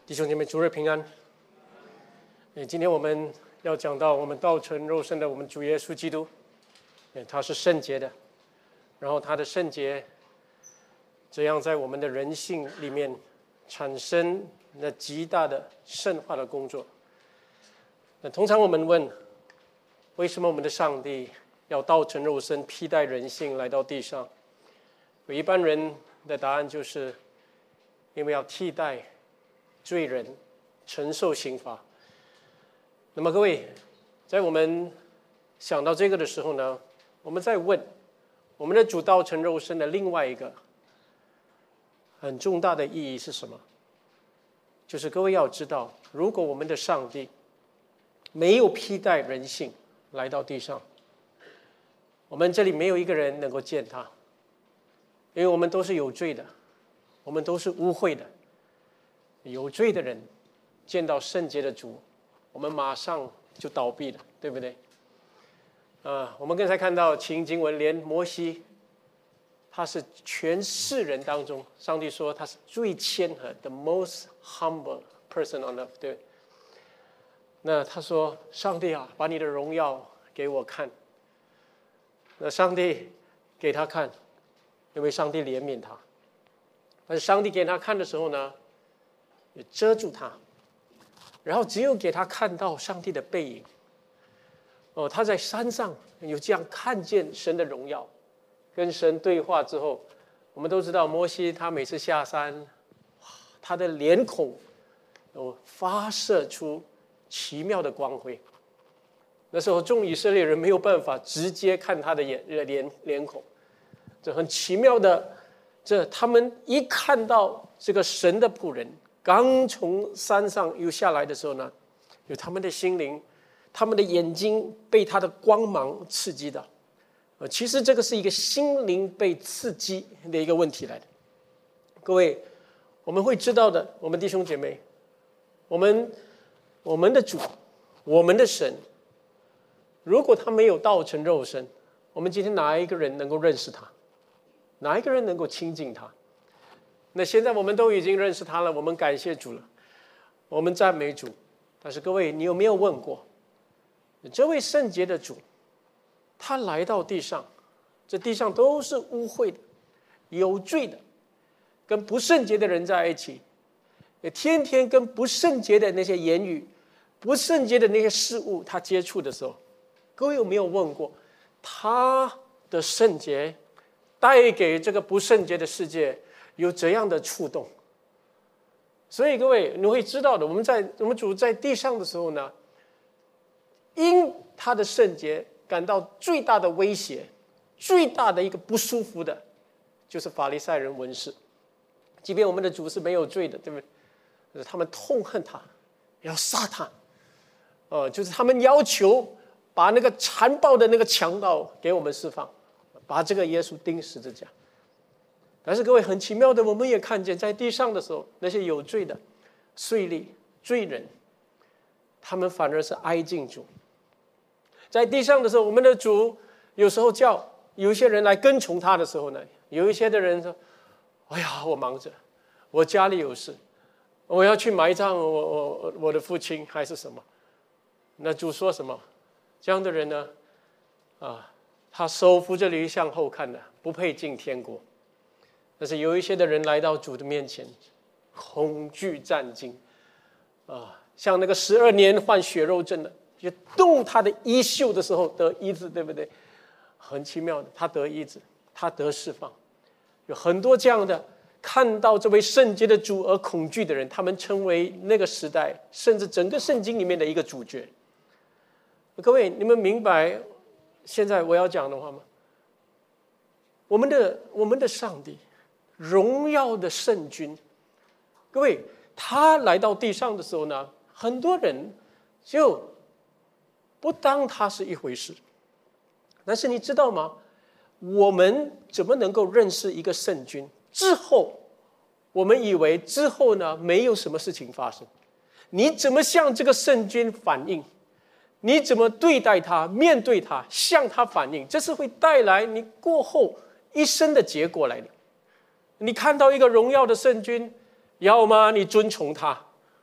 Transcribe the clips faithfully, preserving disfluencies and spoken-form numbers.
弟兄姐妹，主日平安。今天我们要讲到我们道成肉身的我们主耶稣基督，他是圣洁的，然后他的圣洁这样在我们的人性里面产生了极大的圣化的工作。那通常我们问，为什么我们的上帝要道成肉身，披戴人性来到地上？有一般人的答案就是，因为要替代罪人承受刑罚。那么各位，在我们想到这个的时候呢，我们再问，我们的主道成肉身的另外一个很重大的意义是什么？就是各位要知道，如果我们的上帝没有披戴人性来到地上，我们这里没有一个人能够见他，因为我们都是有罪的，我们都是污秽的。有罪的人见到圣洁的主，我们马上就倒闭了，对不对？啊，我们刚才看到情经文，连摩西，他是全世人当中，上帝说他是最谦和 ，the most humble person on earth， 对。那他说：“上帝啊，把你的荣耀给我看。”那上帝给他看，因为上帝怜悯他。但是上帝给他看的时候呢，也遮住他，然后只有给他看到上帝的背影。哦，他在山上有这样看见神的荣耀，跟神对话之后，我们都知道摩西他每次下山，他的脸孔哦发射出奇妙的光辉。那时候众以色列人没有办法直接看他的眼脸脸孔，这很奇妙的，这他们一看到这个神的仆人刚从山上又下来的时候呢，有他们的心灵，他们的眼睛被他的光芒刺激到。呃，其实这个是一个心灵被刺激的一个问题来的。各位，我们会知道的，我们弟兄姐妹，我们我们的主，我们的神，如果他没有道成肉身，我们今天哪一个人能够认识他？哪一个人能够亲近他？那现在我们都已经认识他了，我们感谢主了，我们赞美主。但是各位，你有没有问过，这位圣洁的主，他来到地上，这地上都是污秽的、有罪的，跟不圣洁的人在一起，也天天跟不圣洁的那些言语、不圣洁的那些事物他接触的时候，各位有没有问过，他的圣洁带给这个不圣洁的世界有怎样的触动？所以各位，你会知道的，我们在我们主在地上的时候呢，因他的圣洁感到最大的威胁，最大的一个不舒服的，就是法利赛人文士。即便我们的主是没有罪的，对不对？他们痛恨他，要杀他。呃，就是他们要求把那个残暴的那个强盗给我们释放，把这个耶稣钉十字架。但是各位，很奇妙的，我们也看见在地上的时候，那些有罪的税吏、罪人，他们反而是挨近主。在地上的时候，我们的主有时候叫有一些人来跟从他的时候呢，有一些的人说：“哎呀，我忙着，我家里有事，我要去埋葬我我我的父亲还是什么。”那主说什么？这样的人呢，啊，他手扶着驴向后看的，不配进天国。但是有一些的人来到主的面前，恐惧战惊，啊，像那个十二年患血肉症的，就动他的衣袖的时候得医治，对不对？很奇妙的，他得医治，他得释放。有很多这样的看到这位圣洁的主而恐惧的人，他们成为那个时代甚至整个圣经里面的一个主角。各位，你们明白现在我要讲的话吗？我们的我们的上帝，荣耀的圣君，各位，他来到地上的时候呢，很多人就不当他是一回事。但是你知道吗？我们怎么能够认识一个圣君？之后，我们以为之后呢，没有什么事情发生。你怎么向这个圣君反应？你怎么对待他、面对他、向他反应？这是会带来你过后一生的结果来的。你看到一个荣耀的圣君，要么你尊崇他，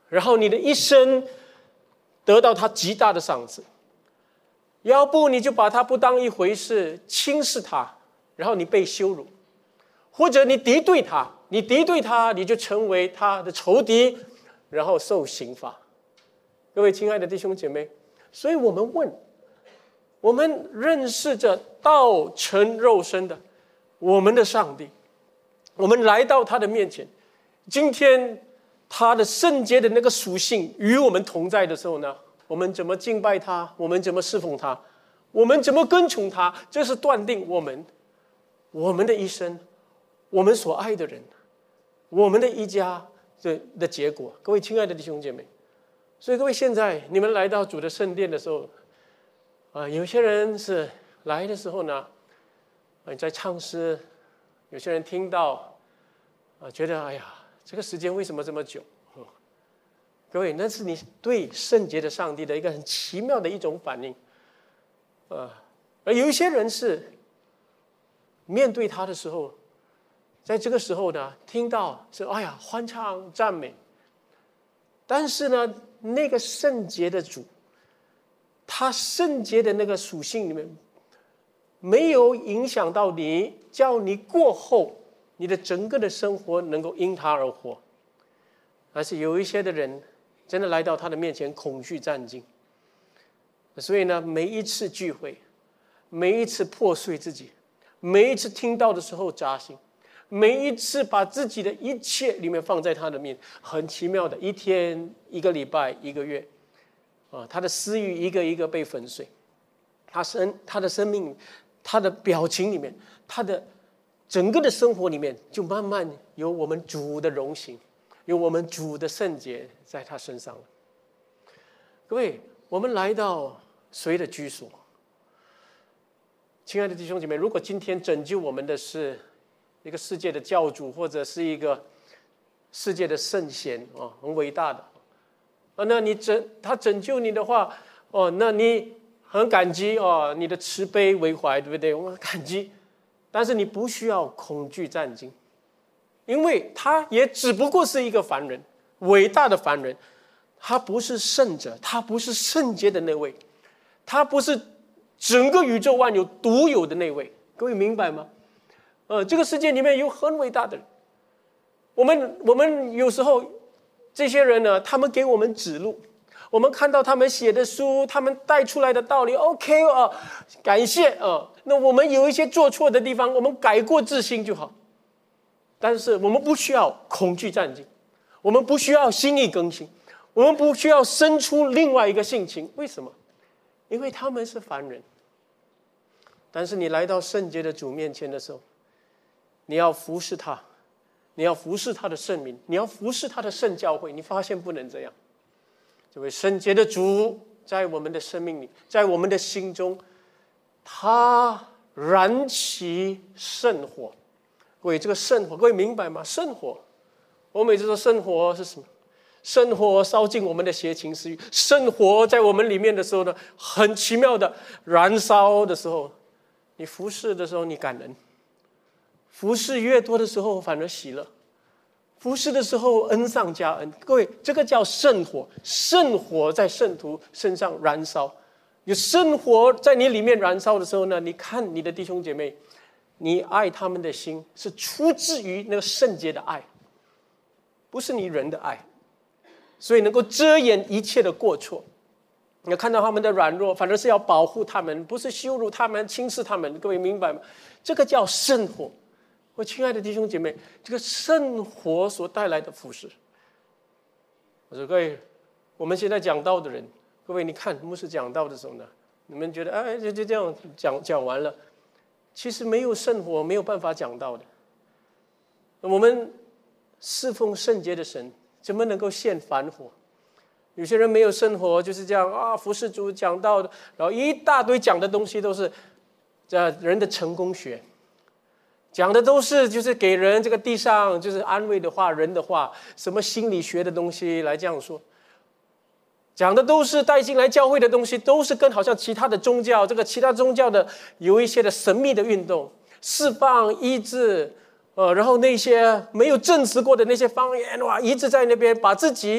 然后你的一生得到他极大的赏赐；要不你就把他不当一回事，轻视他，然后你被羞辱；或者你敌对他，你敌对他，你就成为他的仇敌，然后受刑罚。各位亲爱的弟兄姐妹，所以我们问，我们认识着道成肉身的我们的上帝，我们来到他的面前，今天他的圣洁的那个属性与我们同在的时候呢，我们怎么敬拜他？我们怎么侍奉他？我们怎么跟从他？这是断定我们我们的一生，我们所爱的人，我们的一家的的结果。各位亲爱的弟兄姐妹，所以各位现在你们来到主的圣殿的时候，啊，有些人是来的时候呢，啊，在唱诗，有些人听到，啊，觉得哎呀，这个时间为什么这么久？嗯、各位，那是你对圣洁的上帝的一个很奇妙的一种反应，啊，而有一些人是面对他的时候，在这个时候呢，听到是哎呀欢唱赞美，但是呢，那个圣洁的主，他圣洁的那个属性里面，没有影响到你，叫你过后你的整个的生活能够因他而活。而是有一些的人真的来到他的面前，恐惧战惊。所以呢，每一次聚会，每一次破碎自己，每一次听到的时候扎心，每一次把自己的一切里面放在他的面，很奇妙的，一天、一个礼拜、一个月，啊，他的私欲一个一个被粉碎，他生他的生命，他的表情里面，他的整个的生活里面，就慢慢有我们主的荣行，有我们主的圣洁在他身上了。各位，我们来到谁的居所？亲爱的弟兄姐妹，如果今天拯救我们的是一个世界的教主，或者是一个世界的圣贤啊，很伟大的啊，那你拯他拯救你的话，哦，那你很感激哦，你的慈悲为怀，对不对？我很感激，但是你不需要恐惧战惊，因为他也只不过是一个凡人，伟大的凡人，他不是圣者，他不是圣洁的那位，他不是整个宇宙万有独有的那位。各位明白吗？呃，这个世界里面有很伟大的人，我们我们有时候这些人呢，他们给我们指路，我们看到他们写的书，他们带出来的道理 ，OK 啊，感谢啊。那我们有一些做错的地方，我们改过自新就好。但是我们不需要恐惧战惊，我们不需要心意更新，我们不需要生出另外一个性情。为什么？因为他们是凡人。但是你来到圣洁的主面前的时候，你要服侍他，你要服侍他的圣名，你要服侍他的圣教会。你发现不能这样。这位圣洁的主在我们的生命里，在我们的心中，他燃起圣火。各位，这个圣火，各位明白吗？圣火，我每次说圣火是什么？圣火烧尽我们的邪情私欲，圣火在我们里面的时候呢，很奇妙的燃烧的时候，你服侍的时候你感恩，服侍越多的时候反而喜乐，服侍的时候恩上加恩。各位，这个叫圣火，圣火在圣徒身上燃烧。有圣火在你里面燃烧的时候呢，你看你的弟兄姐妹，你爱他们的心是出自于那个圣洁的爱，不是你人的爱，所以能够遮掩一切的过错。你要看到他们的软弱，反而是要保护他们，不是羞辱他们、轻视他们。各位明白吗？这个叫圣火。我亲爱的弟兄姐妹，这个圣火所带来的服事，我说各位，我们现在讲道的人，各位你看牧师讲道的时候呢，你们觉得哎就就这样讲讲完了，其实没有圣火没有办法讲道的。我们侍奉圣洁的神，怎么能够现凡火？有些人没有圣火，就是这样啊，服侍主讲道的，然后一大堆讲的东西都是这人的成功学，讲的都是就是给人这个地上就是安慰的话、人的话，什么心理学的东西来这样说，讲的都是带进来教会的东西，都是跟好像其他的宗教，这个其他宗教的有一些的神秘的运动，释放、医治，呃，然后那些没有证实过的那些方言，哇，一直在那边把自己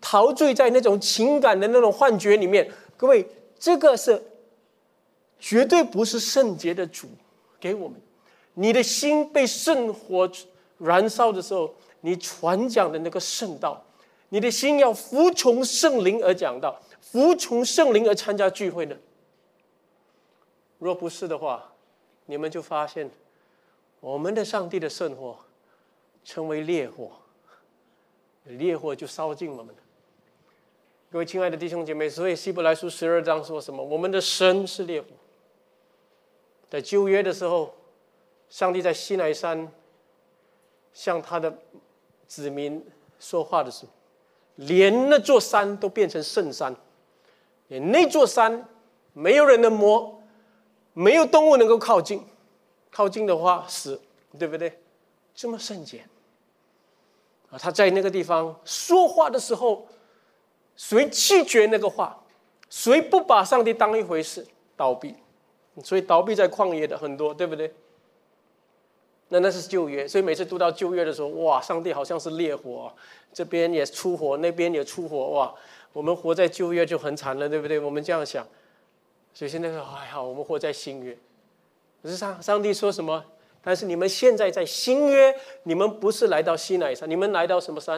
陶醉在那种情感的那种幻觉里面。各位，这个是绝对不是圣洁的主给我们。你的心被圣火燃烧的时候，你传讲的那个圣道，你的心要服从圣灵而讲道，服从圣灵而参加聚会呢？若不是的话，你们就发现我们的上帝的圣火成为烈火，烈火就烧尽我们了。各位亲爱的弟兄姐妹，所以希伯来书十二章说什么？我们的神是烈火。在旧约的时候，上帝在西乃山向他的子民说话的时候，连那座山都变成圣山，连那座山没有人能摸，没有动物能够靠近，靠近的话死，对不对？这么圣洁啊！他在那个地方说话的时候，谁弃绝那个话，谁不把上帝当一回事，倒闭。所以倒闭在旷野的很多，对不对？那那是旧约，所以每次读到旧约的时候，哇，上帝好像是烈火，这边也出火，那边也出火，哇，我们活在旧约就很惨了，对不对？我们这样想。所以现在说还好，我们活在新约。可是上上帝说什么？但是你们现在在新约，你们不是来到西乃山，你们来到什么山？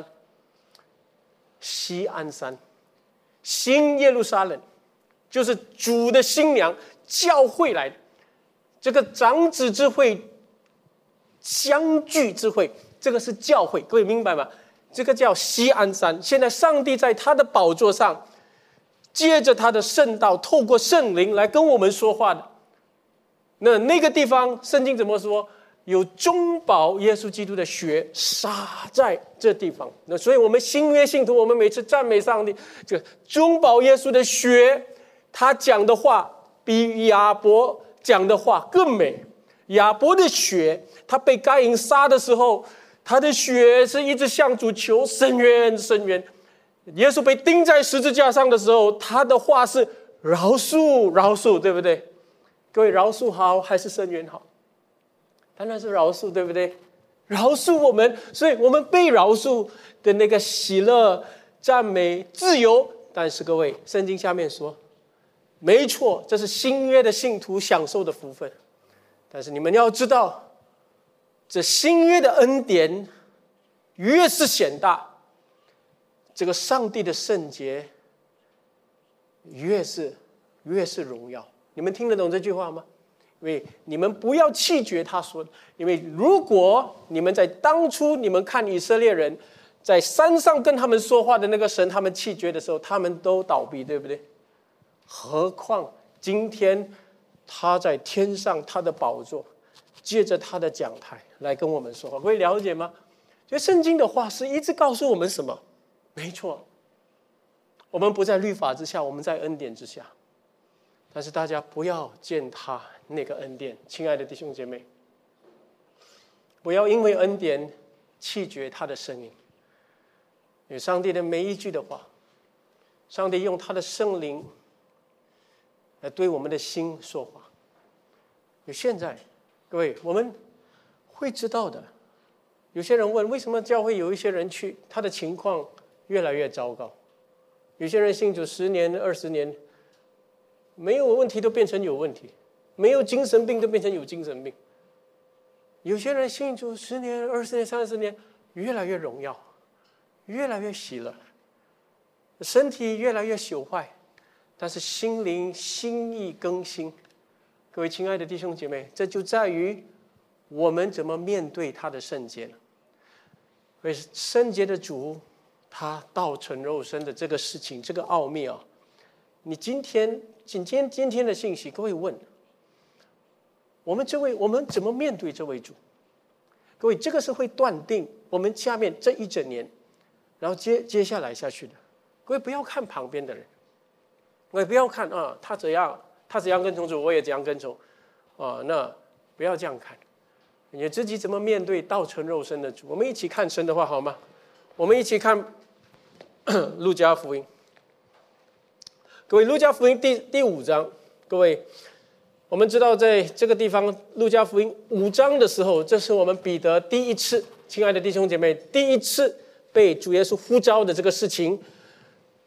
锡安山，新耶路撒冷，就是主的新娘。教会来的这个长子之会、相聚之会，这个是教会，各位明白吗？这个叫锡安山。现在上帝在他的宝座上，借着他的圣道，透过圣灵来跟我们说话的。那那个地方，圣经怎么说？有中保耶稣基督的血洒在这地方。那所以我们新约信徒，我们每次赞美上帝，这个中保耶稣的血，他讲的话比亚伯讲的话更美。亚伯的血，他被该隐杀的时候，他的血是一直向主求伸冤伸冤。耶稣被钉在十字架上的时候，他的话是饶恕饶恕，对不对？各位，饶恕好还是伸冤好？当然是饶恕，对不对？饶恕我们，所以我们被饶恕的那个喜乐、赞美、自由。但是各位，圣经下面说，没错，这是新约的信徒享受的福分。但是你们要知道，这新约的恩典越是显大，这个上帝的圣洁越是越是荣耀。你们听得懂这句话吗？因为你们不要弃绝他说的，因为如果你们在当初你们看以色列人在山上跟他们说话的那个神，他们弃绝的时候，他们都倒闭，对不对？何况今天他在天上，他的宝座，借着他的讲台来跟我们说话，各位了解吗？所以圣经的话是一直告诉我们什么？没错，我们不在律法之下，我们在恩典之下。但是大家不要践踏那个恩典，亲爱的弟兄姐妹，不要因为恩典弃绝他的声音。因为上帝的每一句的话，上帝用他的圣灵来对我们的心说话。有现在，各位，我们会知道的。有些人问，为什么教会有一些人去，他的情况越来越糟糕？有些人信主十年、二十年，没有问题都变成有问题，没有精神病都变成有精神病。有些人信主十年、二十年、三十年，越来越荣耀，越来越喜乐，身体越来越朽坏，但是心灵心意更新。各位亲爱的弟兄姐妹，这就在于我们怎么面对他的圣洁了。所以圣洁的主，他道成肉身的这个事情，这个奥秘啊，你今天今天今天的信息，各位问我们这位，我们怎么面对这位主？各位，这个是会断定我们下面这一整年，然后接接下来下去的。各位不要看旁边的人，各位不要看啊，他怎样，他怎样跟从主，我也怎样跟从啊，那不要这样看。你自己怎么面对道成肉身的主？我们一起看神的话好吗？我们一起看路加福音。各位，路加福音第第五章，各位，我们知道在这个地方，路加福音五章的时候，这是我们彼得第一次，亲爱的弟兄姐妹，第一次被主耶稣呼召的这个事情。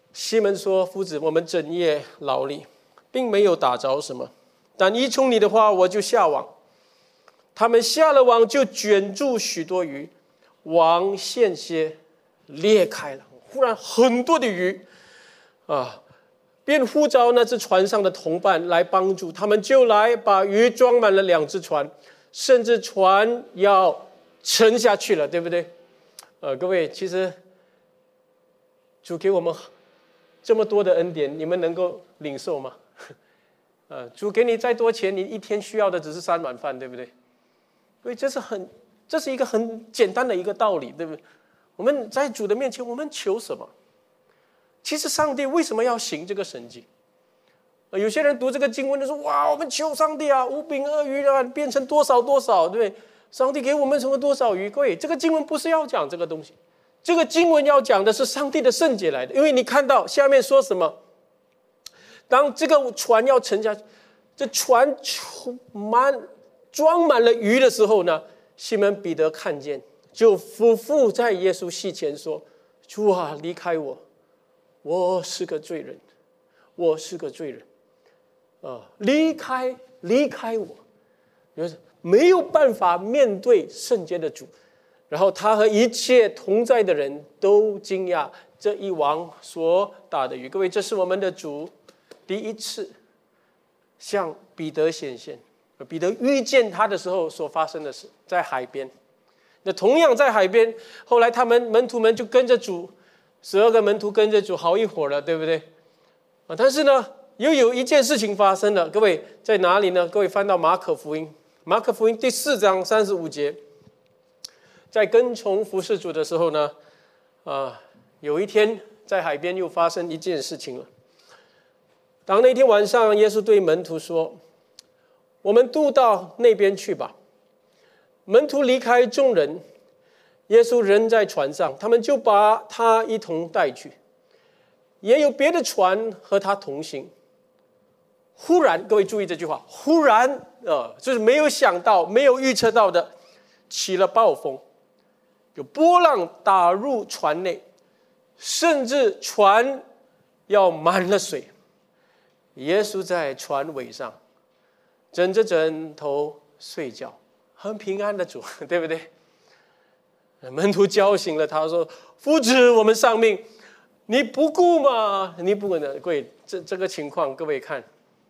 西门说：“夫子，我们整夜劳力，并没有打着什么，但依从你的话，我就下网。他们下了网，就卷住许多鱼，网险些裂开了。忽然很多的鱼啊，便呼召那只船上的同伴来帮助，他们就来把鱼装满了两只船，甚至船要沉下去了，对不对？呃，各位，其实主给我们这么多的恩典，你们能够领受吗？呃，主给你再多钱，你一天需要的只是三碗饭，对不对？所以这是很，这是一个很简单的一个道理，对不对？我们在主的面前，我们求什么？其实上帝为什么要行这个神迹？呃、有些人读这个经文就说：“哇，我们求上帝啊，五饼二鱼啊，变成多少多少，对不对？上帝给我们什么多少鱼？”各位，这个经文不是要讲这个东西。这个经文要讲的是上帝的圣洁来的，因为你看到下面说什么？当这个船要沉下去，这船充满装满了鱼的时候呢，西门彼得看见，就俯伏在耶稣膝前说：“主啊，离开我，我是个罪人，我是个罪人，啊，离开，离开我，没有办法面对圣洁的主。”然后他和一切同在的人都惊讶这一网所打的鱼。各位，这是我们的主第一次向彼得显现，彼得遇见他的时候所发生的事，在海边。那同样在海边，后来他们门徒们就跟着主，十二个门徒跟着主好一会儿了，对不对？啊，但是呢，又有一件事情发生了。各位在哪里呢？各位翻到马可福音，马可福音第四章三十五节。在跟从服侍主的时候呢，啊，有一天在海边又发生一件事情了。当那天晚上，耶稣对门徒说：“我们渡到那边去吧。”门徒离开众人，耶稣人在船上，他们就把他一同带去。也有别的船和他同行。忽然，各位注意这句话，忽然，呃，就是没有想到、没有预测到的，起了暴风。有波浪打入船内，甚至船要满了水。耶稣在船尾上枕着枕头睡觉，很平安的主，对不对？门徒叫醒了他说：“夫子，我们丧命，你不顾吗？你不顾呢？”各位，这这个情况，各位看，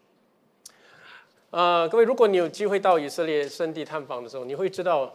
呃，各位，如果你有机会到以色列圣地探访的时候，你会知道。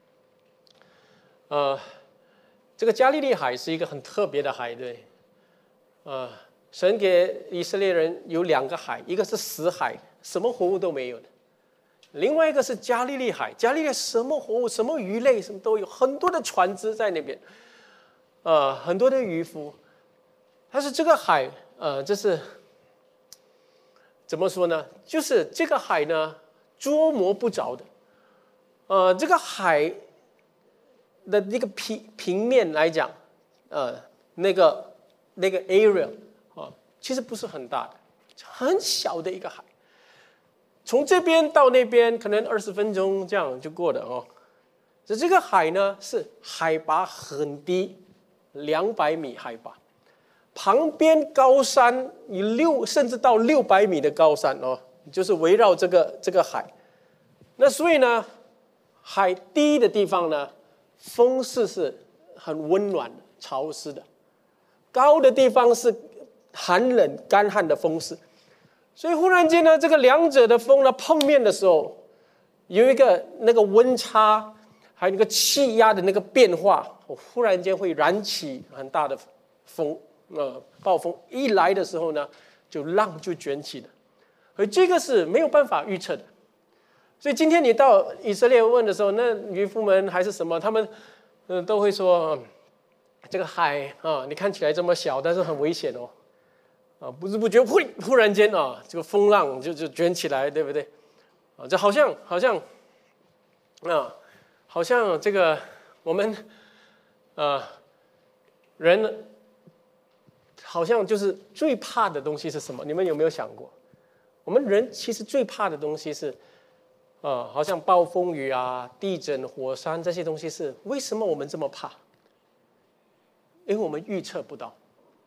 呃，这个加利利海是一个很特别的海，对，呃，神给以色列人有两个海，一个是死海，什么活物都没有的；另外一个是加利利海，加利利什么活物、什么鱼类什么都有，很多的船只在那边，呃，很多的渔夫。但是这个海，呃，这是怎么说呢？就是这个海呢，捉摸不着的，呃，这个海。的那个平平面来讲，呃，那个那个 area 啊，其实不是很大的，很小的一个海。从这边到那边可能二十分钟这样就过了哦。这这个海呢是海拔很低，两百米海拔，旁边高山有六甚至到六百米的高山哦，就是围绕这个这个海。那所以呢，海低的地方呢。风势是很温暖的、潮湿的，高的地方是寒冷、干旱的风势，所以忽然间呢，这个两者的风呢碰面的时候，有一个那个温差，还有那个气压的那个变化，忽然间会燃起很大的风，呃，暴风一来的时候呢，就浪就卷起了，而这个是没有办法预测的。所以今天你到以色列问的时候，那渔夫们还是什么，他们、呃、都会说、嗯、这个海啊，你看起来这么小，但是很危险哦，啊，不知不觉会忽然间啊，这个风浪就就卷起来，对不对？啊，这好像好像啊，好像这个我们啊人好像就是最怕的东西是什么？你们有没有想过？我们人其实最怕的东西是。呃，好像暴风雨啊、地震、火山这些东西是为什么我们这么怕？因为我们预测不到，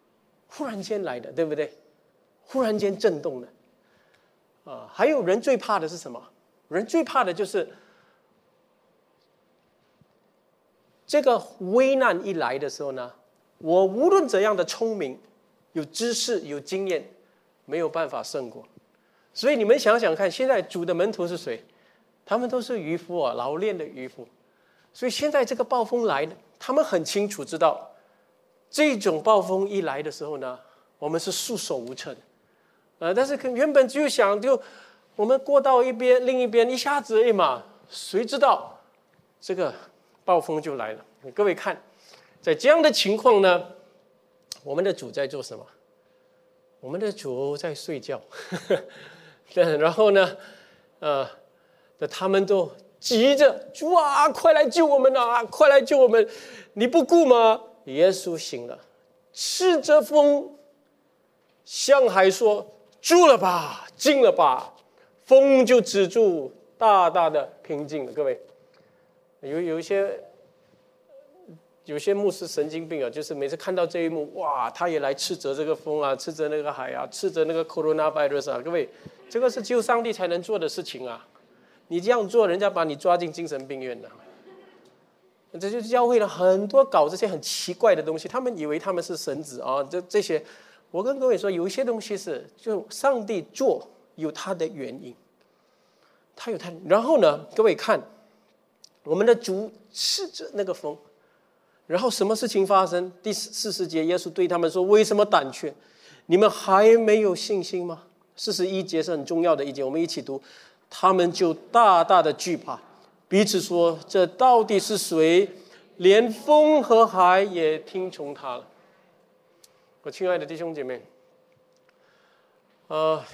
忽然间来的，对不对？忽然间震动的。啊，还有人最怕的是什么？人最怕的就是这个危难一来的时候呢，我无论怎样的聪明、有知识、有经验，没有办法胜过。所以你们想想看，现在主的门徒是谁？他们都是渔夫啊，老练的渔夫。所以现在这个暴风来了，他们很清楚知道，这种暴风一来的时候呢，我们是束手无策的。呃，但是原本就想就我们过到一边另一边一下子而已嘛，谁知道这个暴风就来了。各位看，在这样的情况呢，我们的主在做什么？我们的主在睡觉。然后呢，呃，他们都急着，主啊，快来救我们啊，快来救我们！你不顾吗？耶稣醒了，斥着风向海说，住了吧，静了吧，风就止住，大大的平静了。各位，有有一些有些牧师神经病啊，就是每次看到这一幕，哇，他也来斥责这个风啊，斥责那个海啊，斥责那个 coronavirus 啊。各位，这个是只有上帝才能做的事情啊！你这样做，人家把你抓进精神病院了。这就教会了很多搞这些很奇怪的东西，他们以为他们是神子啊，这这些。我跟各位说，有一些东西是就上帝做有他的原因，他有他。然后呢，各位看，我们的主斥着那个风，然后什么事情发生？第四十节，耶稣对他们说：“为什么胆怯？你们还没有信心吗？”四十一节是很重要的一节，我们一起读。他们就大大的惧怕，彼此说：“这到底是谁？连风和海也听从他了。”我亲爱的弟兄姐妹，呃，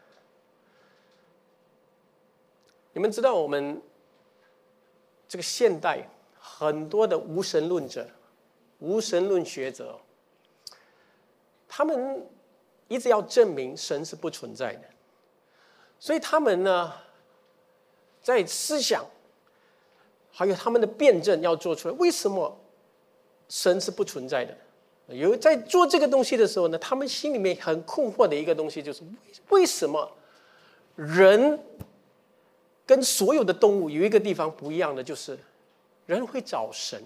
你们知道我们这个现代很多的无神论者、无神论学者，他们一直要证明神是不存在的，所以他们呢，在思想还有他们的辩证要做出来，为什么神是不存在的？有在做这个东西的时候呢，他们心里面很困惑的一个东西就是：为什么人跟所有的动物有一个地方不一样的，就是人会找神，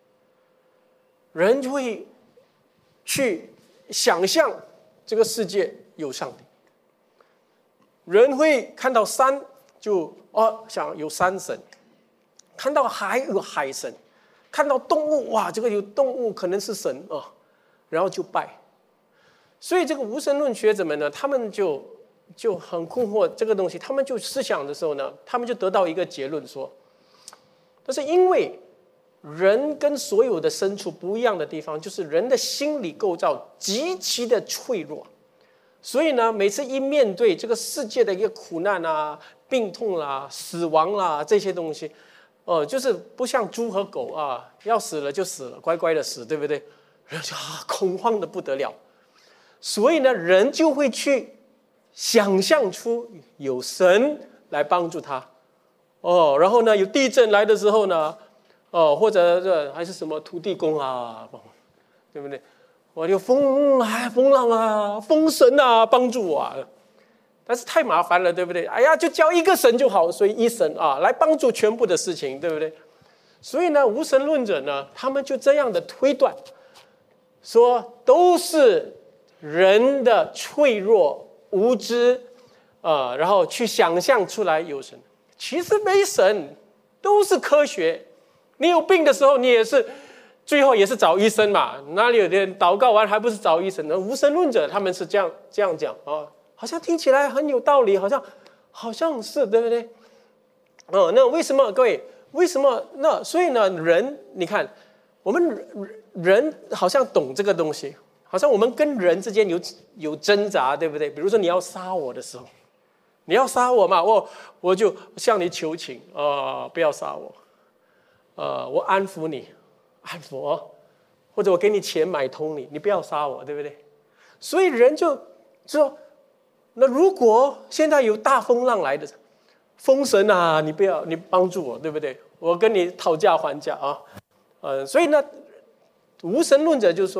人会去想象这个世界有上帝，人会看到山就哦想有山神，看到海有海神，看到动物哇，这个有动物可能是神啊、哦，然后就拜。所以这个无神论学者们呢，他们就就很困惑这个东西，他们就思想的时候呢，他们就得到一个结论说，但是因为人跟所有的牲畜不一样的地方，就是人的心理构造极其的脆弱，所以呢，每次一面对这个世界的一个苦难啊、病痛啦、啊、死亡啦、啊、这些东西，哦、呃，就是不像猪和狗啊，要死了就死了，乖乖的死，对不对？人就啊恐慌的不得了，所以呢，人就会去想象出有神来帮助他，哦，然后呢，有地震来的时候呢，哦，或者这还是什么土地公啊，对不对？我有风啊，风浪啊，风神啊，帮助我啊。但是太麻烦了，对不对？哎呀，就叫一个神就好，所以一神啊来帮助全部的事情，对不对？所以呢，无神论者呢，他们就这样的推断，说都是人的脆弱、无知啊、呃，然后去想象出来有神，其实没神，都是科学。你有病的时候，你也是最后也是找医生嘛，哪里有人祷告完还不是找医生呢？无神论者他们是这样这样讲啊。好像听起来很有道理，好像好像是对不对？哦，那为什么各位？为什么那所以呢？人你看，我们人好像懂这个东西，好像我们跟人之间有有挣扎，对不对？比如说你要杀我的时候，你要杀我嘛，我我就向你求情啊、呃，不要杀我，呃，我安抚你，安抚哦，或者我给你钱买通你，你不要杀我，对不对？所以人就说。那如果现在有大风浪来的，风神啊，你不要，你帮助我，对不对？我跟你讨价还价啊，呃，所以呢，无神论者就说，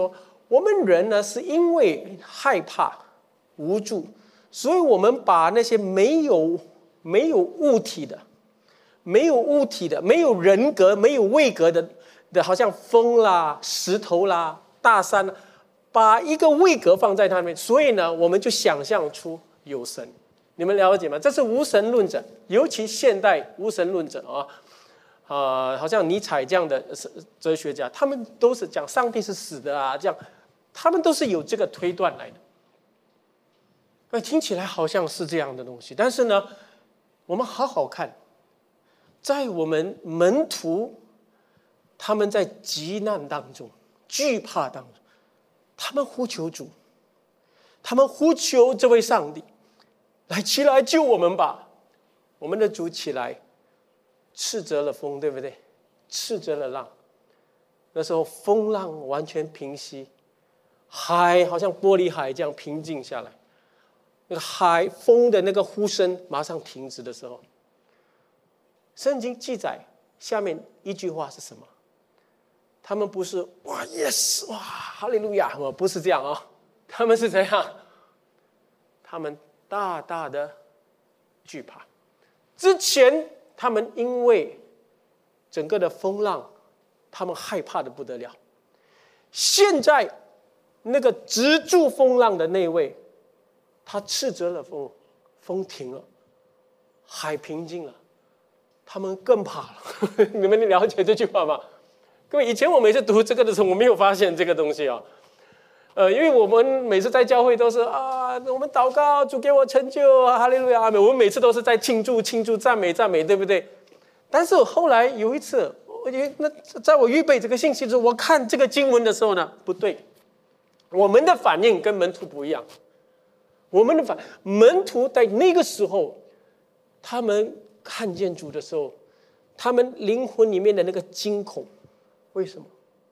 我们人呢是因为害怕、无助，所以我们把那些没有没有物体的、没有物体的、没有人格、没有位格的的，好像风啦、石头啦、大山啦，把一个位格放在那边，所以呢，我们就想象出有神。你们了解吗？这是无神论者，尤其现代无神论者啊。呃，好像尼采这样的哲学家，他们都是讲上帝是死的啊，这样，他们都是有这个推断来的。那听起来好像是这样的东西，但是呢，我们好好看，在我们门徒，他们在急难当中、惧怕当中，他们呼求主，他们呼求这位上帝，来起来救我们吧！我们的主起来。斥责了风，对不对？斥责了浪。那时候风浪完全平息，海好像玻璃海这样平静下来。那个海风的那个呼声马上停止的时候，圣经记载下面一句话是什么？他们不是哇 yes 哇哈利路亚，不是这样啊、哦，他们是怎样？他们大大的惧怕。之前。他们因为整个的风浪，他们害怕的不得了。现在那个止住风浪的那位，他斥责了风，风停了，海平静了，他们更怕了。你们了解这句话吗？各位，以前我每次读这个的时候，我没有发现这个东西啊。呃，因为我们每次在教会都是啊，我们祷告主给我成就啊，哈利路亚阿们。我们每次都是在庆祝、庆祝、赞美、赞美，对不对？但是后来有一次，我那在我预备这个信息的时候，我看这个经文的时候呢，不对，我们的反应跟门徒不一样。我们的反门徒在那个时候，他们看见主的时候，他们灵魂里面的那个惊恐，为什么？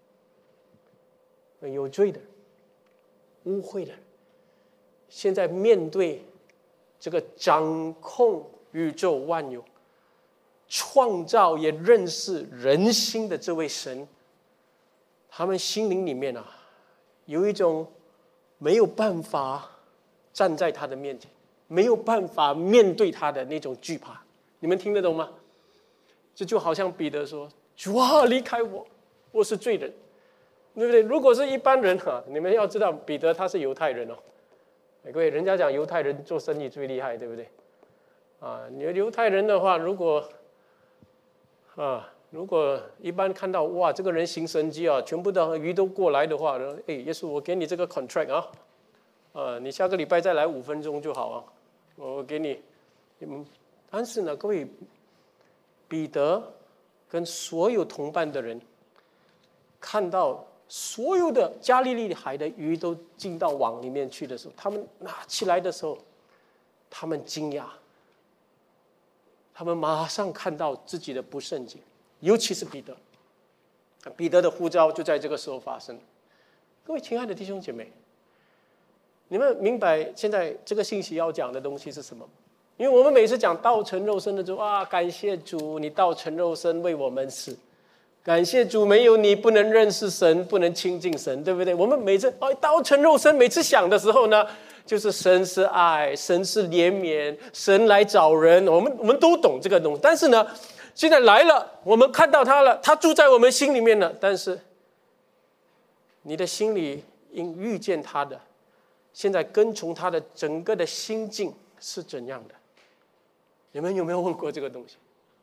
有罪的。污秽的，现在面对这个掌控宇宙万有、创造也认识人心的这位神，他们心灵里面啊，有一种没有办法站在他的面前，没有办法面对他的那种惧怕。你们听得懂吗？这就好像彼得说：“主啊，离开我，我是罪人。”对不对？如果是一般人哈，你们要知道，彼得他是犹太人哦。各位，人家讲犹太人做生意最厉害，对不对？啊，你犹太人的话，如果啊，如果一般看到哇，这个人行神迹啊，全部的鱼都过来的话，哎，耶稣，我给你这个 contract 啊，啊，你下个礼拜再来五分钟就好啊，我给你。嗯，但是呢，各位，彼得跟所有同伴的人看到。所有的加利利海的鱼都进到网里面去的时候，他们拿起来的时候，他们惊讶，他们马上看到自己的不圣洁，尤其是彼得。彼得的呼召就在这个时候发生。各位亲爱的弟兄姐妹，你们明白现在这个信息要讲的东西是什么？因为我们每次讲道成肉身的时候啊，感谢主，你道成肉身为我们死。感谢主，没有你不能认识神，不能亲近神，对不对？我们每次哦道成肉身，每次想的时候呢，就是神是爱，神是怜悯，神来找人，我们我们都懂这个东西。但是呢，现在来了，我们看到他了，他住在我们心里面了。但是你的心里因遇见他的，现在跟从他的整个的心境是怎样的？你们有没有问过这个东西？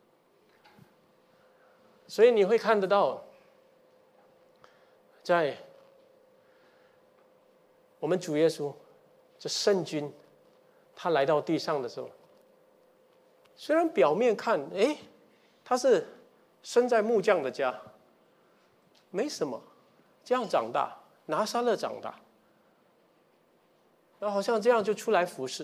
所以你会看得到，在我们主耶稣这圣君，他来到地上的时候，虽然表面看，哎，他是生在木匠的家，没什么，这样长大，拿撒勒长大，然后好像这样就出来服侍，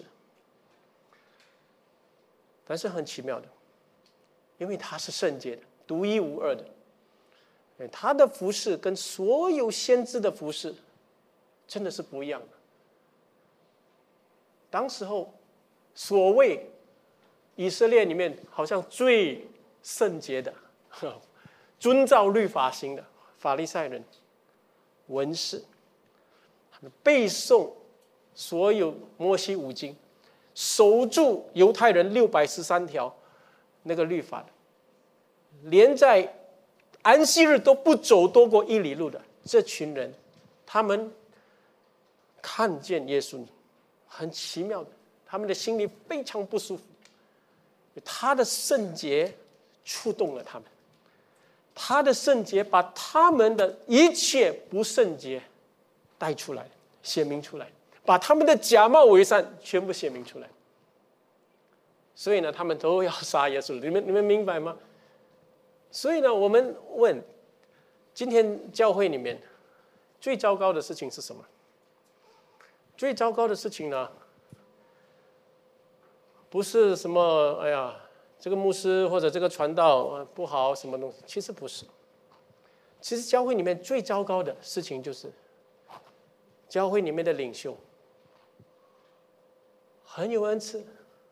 但是很奇妙的，因为他是圣洁的。独一无二的，他的服事跟所有先知的服事真的是不一样的。当时候所谓以色列里面好像最圣洁的、遵照律法行的法利赛人、文士， 背诵所有摩西五经，守住犹太人六百十三条那个律法的，连在安息日都不走多过一里路的这群人，他们看见耶稣，很奇妙的，他们的心里非常不舒服。他的圣洁触动了他们，他的圣洁把他们的一切不圣洁带出来，显明出来，把他们的假冒伪善全部显明出来。所以呢，他们都要杀耶稣。你们你们明白吗？所以呢，我们问，今天教会里面最糟糕的事情是什么？最糟糕的事情呢，不是什么哎呀，这个牧师或者这个传道不好什么东西，其实不是。其实教会里面最糟糕的事情就是教会里面的领袖很有恩赐，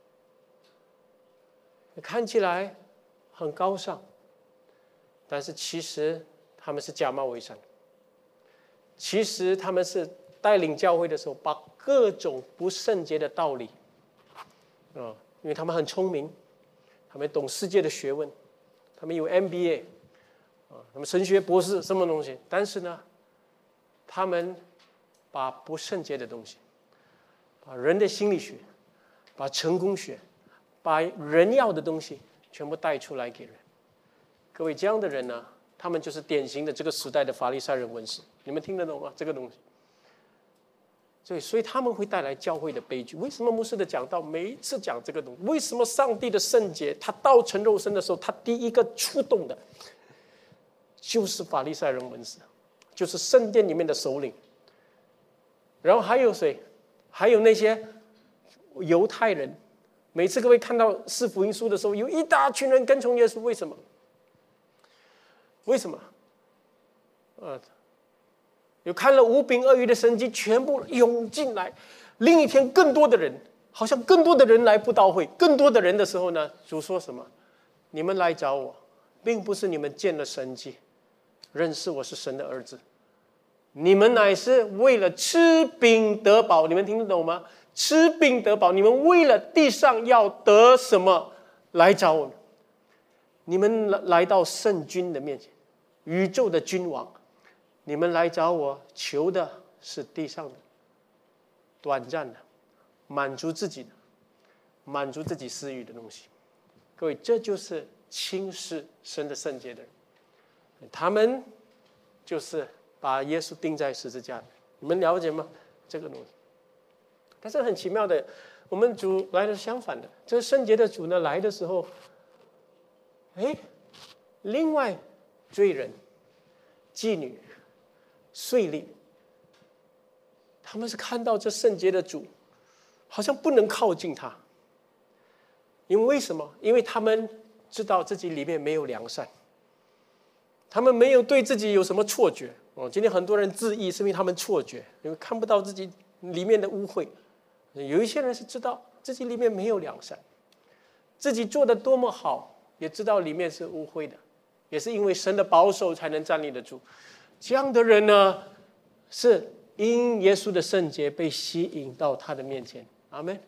看起来很高尚，但是其实他们是假冒伪善。其实他们是带领教会的时候，把各种不圣洁的道理，啊，因为他们很聪明，他们懂世界的学问，他们有 M B A， 啊，他们神学博士什么东西，但是呢，他们把不圣洁的东西，把人的心理学，把成功学，把人要的东西全部带出来给人。各位，这样的人呢，他们就是典型的这个时代的法利赛人文士。你们听得懂吗？这个东西。所以，所以他们会带来教会的悲剧。为什么牧师的讲道每一次讲这个东西？为什么上帝的圣洁，他道成肉身的时候，他第一个触动的，就是法利赛人文士，就是圣殿里面的首领。然后还有谁？还有那些犹太人。每次各位看到四福音书的时候，有一大群人跟从耶稣，为什么？为什么？呃，有看了五饼二鱼的神迹，全部涌进来。另一天，更多的人，好像更多的人来布道会，更多的人的时候呢，主说什么？你们来找我，并不是你们见了神迹，认识我是神的儿子，你们乃是为了吃饼得饱。你们听得懂吗？吃饼得饱，你们为了地上要得什么来找我们？你们来到圣君的面前，宇宙的君王，你们来找我，求的是地上的、短暂的、满足自己的、满足自己私欲的东西。各位，这就是轻视神的圣洁的人，他们就是把耶稣钉在十字架的。你们了解吗？这个东西。但是很奇妙的，我们主来的相反的，这个圣洁的主呢来的时候，哎，另外罪人、妓女、税吏，他们是看到这圣洁的主，好像不能靠近他，因为为什么？因为他们知道自己里面没有良善，他们没有对自己有什么错觉。哦，今天很多人自缢是因为他们错觉，因为看不到自己里面的污秽。有一些人是知道自己里面没有良善，自己做的多么好，也知道里面是污秽的，也是因为神的保守才能站立得住。这样的人呢，是因耶稣的圣洁被吸引到他的面前。阿们。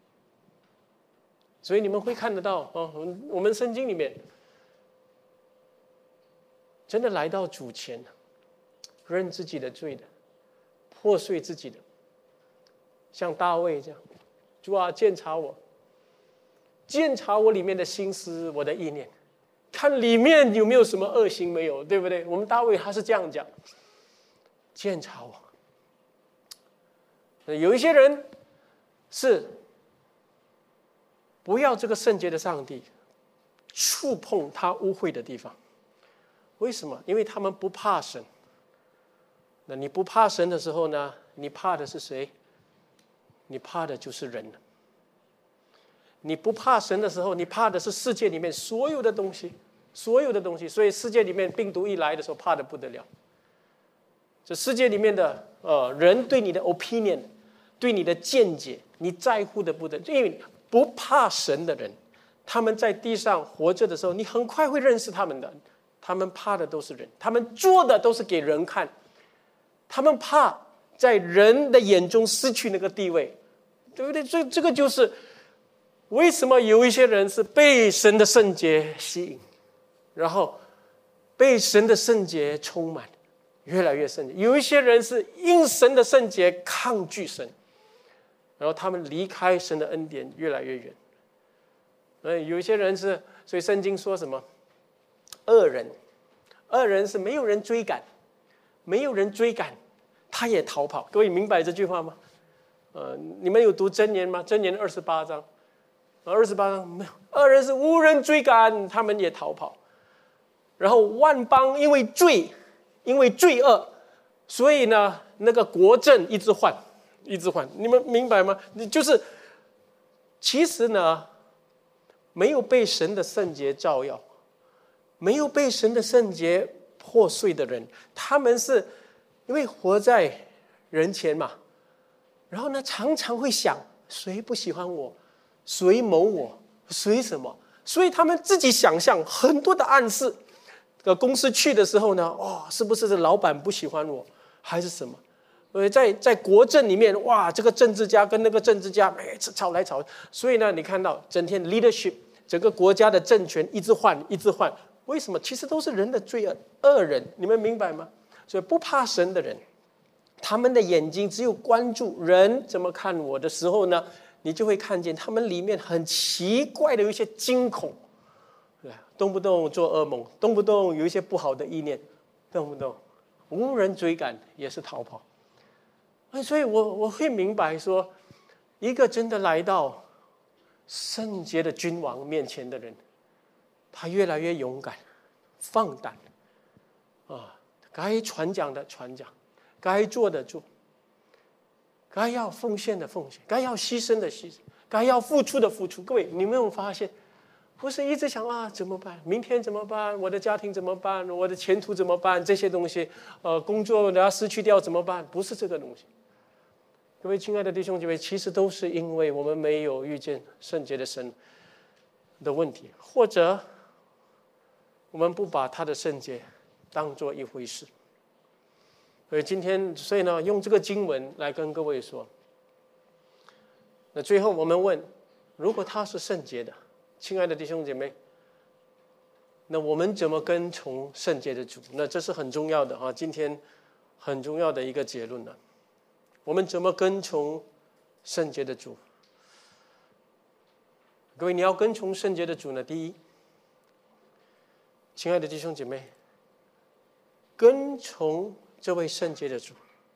所以你们会看得到，哦，我们圣经里面真的来到主前，认自己的罪的，破碎自己的，像大卫这样，主啊，鉴察我，鉴察我里面的心思，我的意念，看里面有没有什么恶行没有，对不对？我们大卫他是这样讲，鉴察我。有一些人是不要这个圣洁的上帝触碰他污秽的地方，为什么？因为他们不怕神。那你不怕神的时候呢？你怕的是谁？你怕的就是人。你不怕神的时候，你怕的是世界里面所有的东西，所有的东西。所以世界里面病毒一来的时候，怕得不得了。这世界里面的呃人对你的 opinion， 对你的见解，你在乎的不得了。因为不怕神的人，他们在地上活着的时候，你很快会认识他们的。他们怕的都是人，他们做的都是给人看。他们怕在人的眼中失去那个地位，对不对？这这个就是为什么有一些人是被神的圣洁吸引，然后被神的圣洁充满，越来越圣洁；有一些人是因神的圣洁抗拒神，然后他们离开神的恩典越来越远。呃，有一些人是，所以圣经说什么？恶人，恶人是没有人追赶，没有人追赶，他也逃跑。各位明白这句话吗？呃，你们有读箴言吗？箴言二十八章，二十八章没有，恶人是无人追赶，他们也逃跑。然后万邦因为罪，因为罪恶，所以呢，那个国政一直换，一直换。你们明白吗？你就是，其实呢，没有被神的圣洁照耀，没有被神的圣洁破碎的人，他们是因为活在人前嘛，然后呢，常常会想谁不喜欢我，谁谋我，谁什么，所以他们自己想象很多的暗示。呃，公司去的时候呢，哦，是不是这老板不喜欢我，还是什么？呃，在在国政里面，哇，这个政治家跟那个政治家每次吵来吵，所以呢，你看到整天 leadership 整个国家的政权一直换，一直换，为什么？其实都是人的罪恶，恶人，你们明白吗？所以不怕神的人，他们的眼睛只有关注人怎么看我的时候呢，你就会看见他们里面很奇怪的有一些惊恐。动不动做噩梦，动不动有一些不好的意念，动不动无人追赶也是逃跑。所以我我会明白说，一个真的来到圣洁的君王面前的人，他越来越勇敢放胆啊，该传讲的传讲，该做的做，该要奉献的奉献，该要牺牲的牺牲，该要付出的付出。各位，你没有发现，不是一直想啊怎么办？明天怎么办？我的家庭怎么办？我的前途怎么办？这些东西，呃，工作要失去掉怎么办？不是这个东西。各位亲爱的弟兄姐妹，其实都是因为我们没有遇见圣洁的神的问题，或者我们不把他的圣洁当作一回事。所以今天，所以呢，用这个经文来跟各位说。那最后我们问：如果他是圣洁的，亲爱的弟兄姐妹，那我们怎么跟从圣洁的主？那这是很重要的啊！今天很重要的一个结论了。我们怎么跟从圣洁的主？各位，你要跟从圣洁的主呢？第一，亲爱的弟兄姐妹，跟从这位圣洁的主，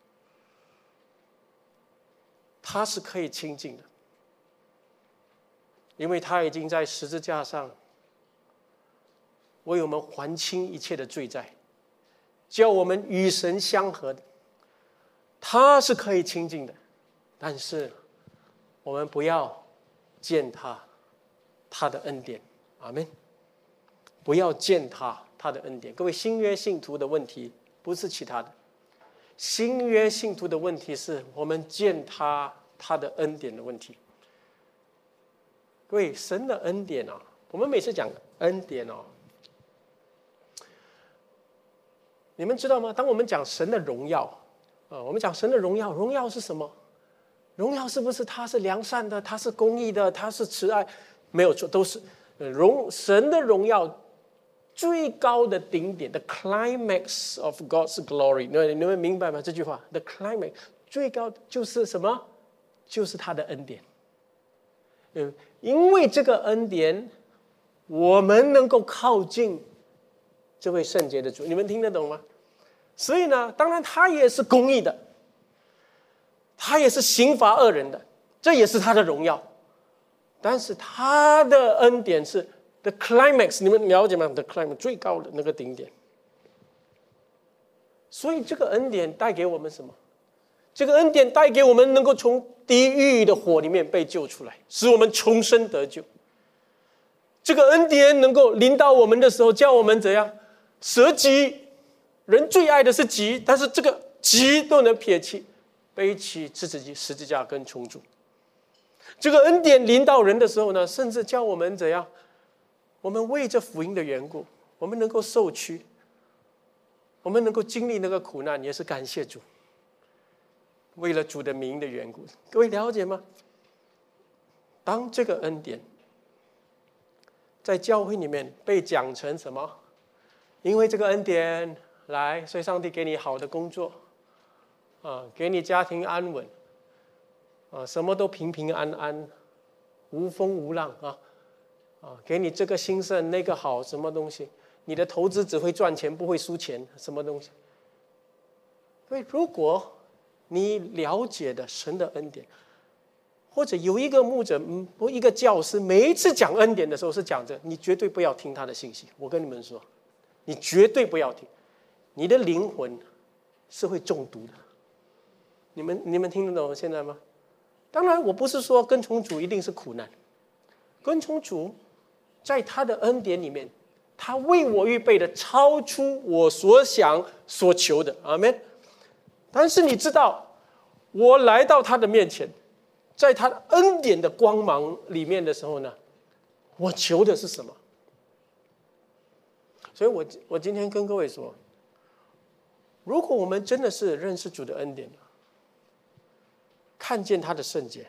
他是可以亲近的。因为他已经在十字架上为我们还清一切的罪债，叫我们与神相合的，他是可以亲近的。但是我们不要践踏他的恩典，阿们。不要践踏他的恩典。各位，新约信徒的问题不是其他的，新约信徒的问题是我们践踏他的恩典的问题。各位，神的恩典啊，我们每次讲恩典哦，你们知道吗？当我们讲神的荣耀啊，我们讲神的荣耀，荣耀是什么？荣耀是不是他是良善的，他是公义的，他是慈爱？没有错，都是荣神的荣耀最高的顶点 ，the climax of God's glory。你们明白吗？这句话 ，the climax 最高的就是什么？就是他的恩典。嗯，因为这个恩典，我们能够靠近这位圣洁的主，你们听得懂吗？所以呢，当然他也是公义的，他也是刑罚恶人的，这也是他的荣耀。但是他的恩典是 the climax， 你们了解吗 ？the climax 最高的那个顶点。所以这个恩典带给我们什么？这个恩典带给我们能够从地狱的火里面被救出来，使我们重生得救。这个恩典能够临到我们的时候，叫我们怎样舍己？人最爱的是己，但是这个己都能撇弃，背起十字架、十字架跟从主。这个恩典临到人的时候呢，甚至叫我们怎样？我们为这福音的缘故，我们能够受屈，我们能够经历那个苦难，也是感谢主。 为了主的名的缘故。各位了解吗？当这个恩典在教会里面被讲成什么？因为这个恩典来，所以上帝给你好的工作，啊，给你家庭安稳，啊，什么都平平安安，无风无浪啊，啊，给你这个兴盛那个好，什么东西？你的投资只会赚钱，不会输钱，什么东西？所以，如果你了解的神的恩典，或者有一个牧者，或一个教师，每一次讲恩典的时候是讲着，你绝对不要听他的信息。我跟你们说，你绝对不要听，你的灵魂是会中毒的。你们你们听得懂现在吗？当然，我不是说跟从主一定是苦难，跟从主在他的恩典里面，他为我预备的超出我所想所求的，阿们。但是你知道，我来到他的面前，在他的恩典的光芒里面的时候呢，我求的是什么？所以我我今天跟各位说，如果我们真的是认识主的恩典，看见他的圣洁，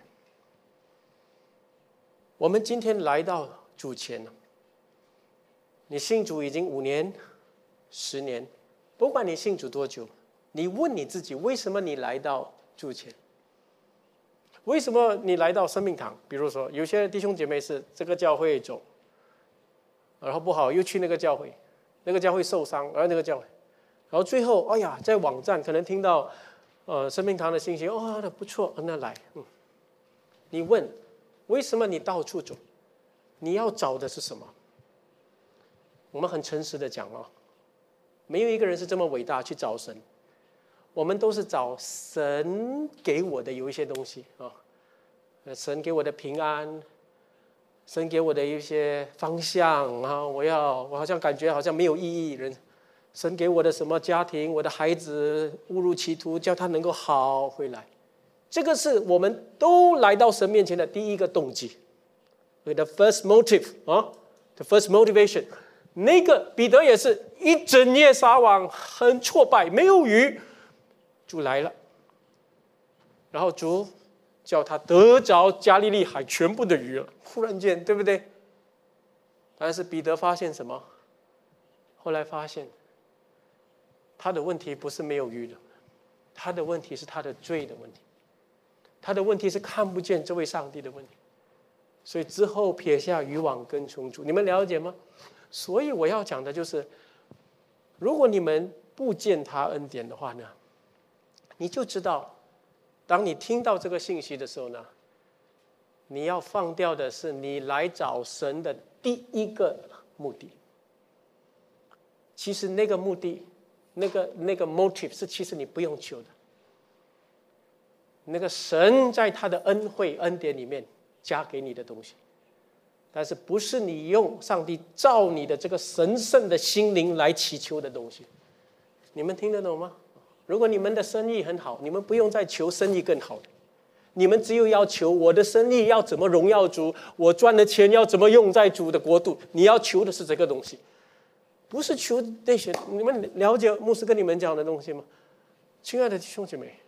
我们今天来到主前，你信主已经五年、十年，不管你信主多久，你问你自己，为什么你来到主前？为什么你来到生命堂？比如说，有些弟兄姐妹是这个教会走，然后不好又去那个教会，那个教会受伤，然后那个教会，然后最后，哎呀，在网站可能听到，呃，生命堂的信息，哦，那不错，那来，嗯，你问，为什么你到处走？你要找的是什么？我们很诚实的讲哦，没有一个人是这么伟大去找神。我们都是找神给我的有一些东西啊，神给我的平安，神给我的一些方向啊，我要我好像感觉好像没有意义，人，神给我的什么家庭，我的孩子误入歧途，叫他能够好回来，这个是我们都来到神面前的第一个动机 ，the first motive 啊 ，the first motivation。那个彼得也是一整夜撒网，很挫败，没有鱼。主来了，然后主叫他得着加利利海全部的鱼了。忽然间，对不对？但是彼得发现什么？后来发现，他的问题不是没有鱼的，他的问题是他的罪的问题，他的问题是看不见这位上帝的问题。所以之后撇下渔网跟从主，你们了解吗？所以我要讲的就是，如果你们不见他恩典的话呢？你就知道，当你听到这个信息的时候呢，你要放掉的是你来找神的第一个目的。其实那个目的，那个那个 motive 是其实你不用求的。那个神在他的恩惠恩典里面加给你的东西，但是不是你用上帝造你的这个神圣的心灵来祈求的东西。你们听得懂吗？如果你们的生意很好，你们不用再求生意更好的，你们只有要求我的生意要怎么荣耀主，我赚的钱要怎么用在主的国度。你要求的是这个东西，不是求那些。你们了解牧师跟你们讲的东西吗？亲爱的弟兄姐妹，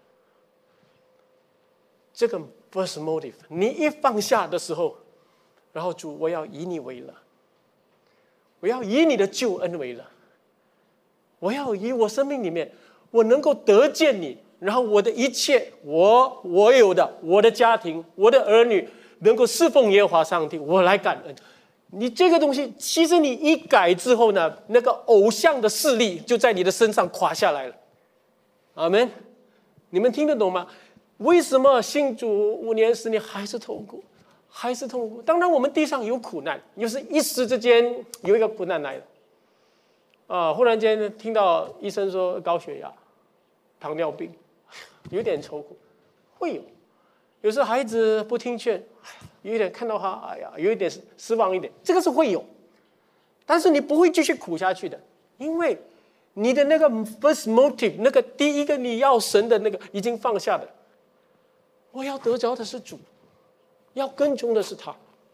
这个 first motive， 你一放下的时候，然后主，我要以你为乐，我要以你的救恩为乐，我要以我生命里面。我能够得见你，然后我的一切，我我有的，我的家庭，我的儿女，能够侍奉耶和华上帝，我来感恩。你这个东西，其实你一改之后呢，那个偶像的势力就在你的身上垮下来了。阿们，你们听得懂吗？为什么信主五年十年还是痛苦，还是痛苦？当然，我们地上有苦难，就是一时之间有一个苦难来了，啊，忽然间听到医生说高血压。糖尿病，有点愁苦，会有。有时候孩子不听劝，有一点看到他，哎呀，有一点失望一点，这个是会有。但是你不会继续苦下去的，因为你的那个 first motive， 那个第一个你要神的那个已经放下的。我要得着的是主，要跟从的是他。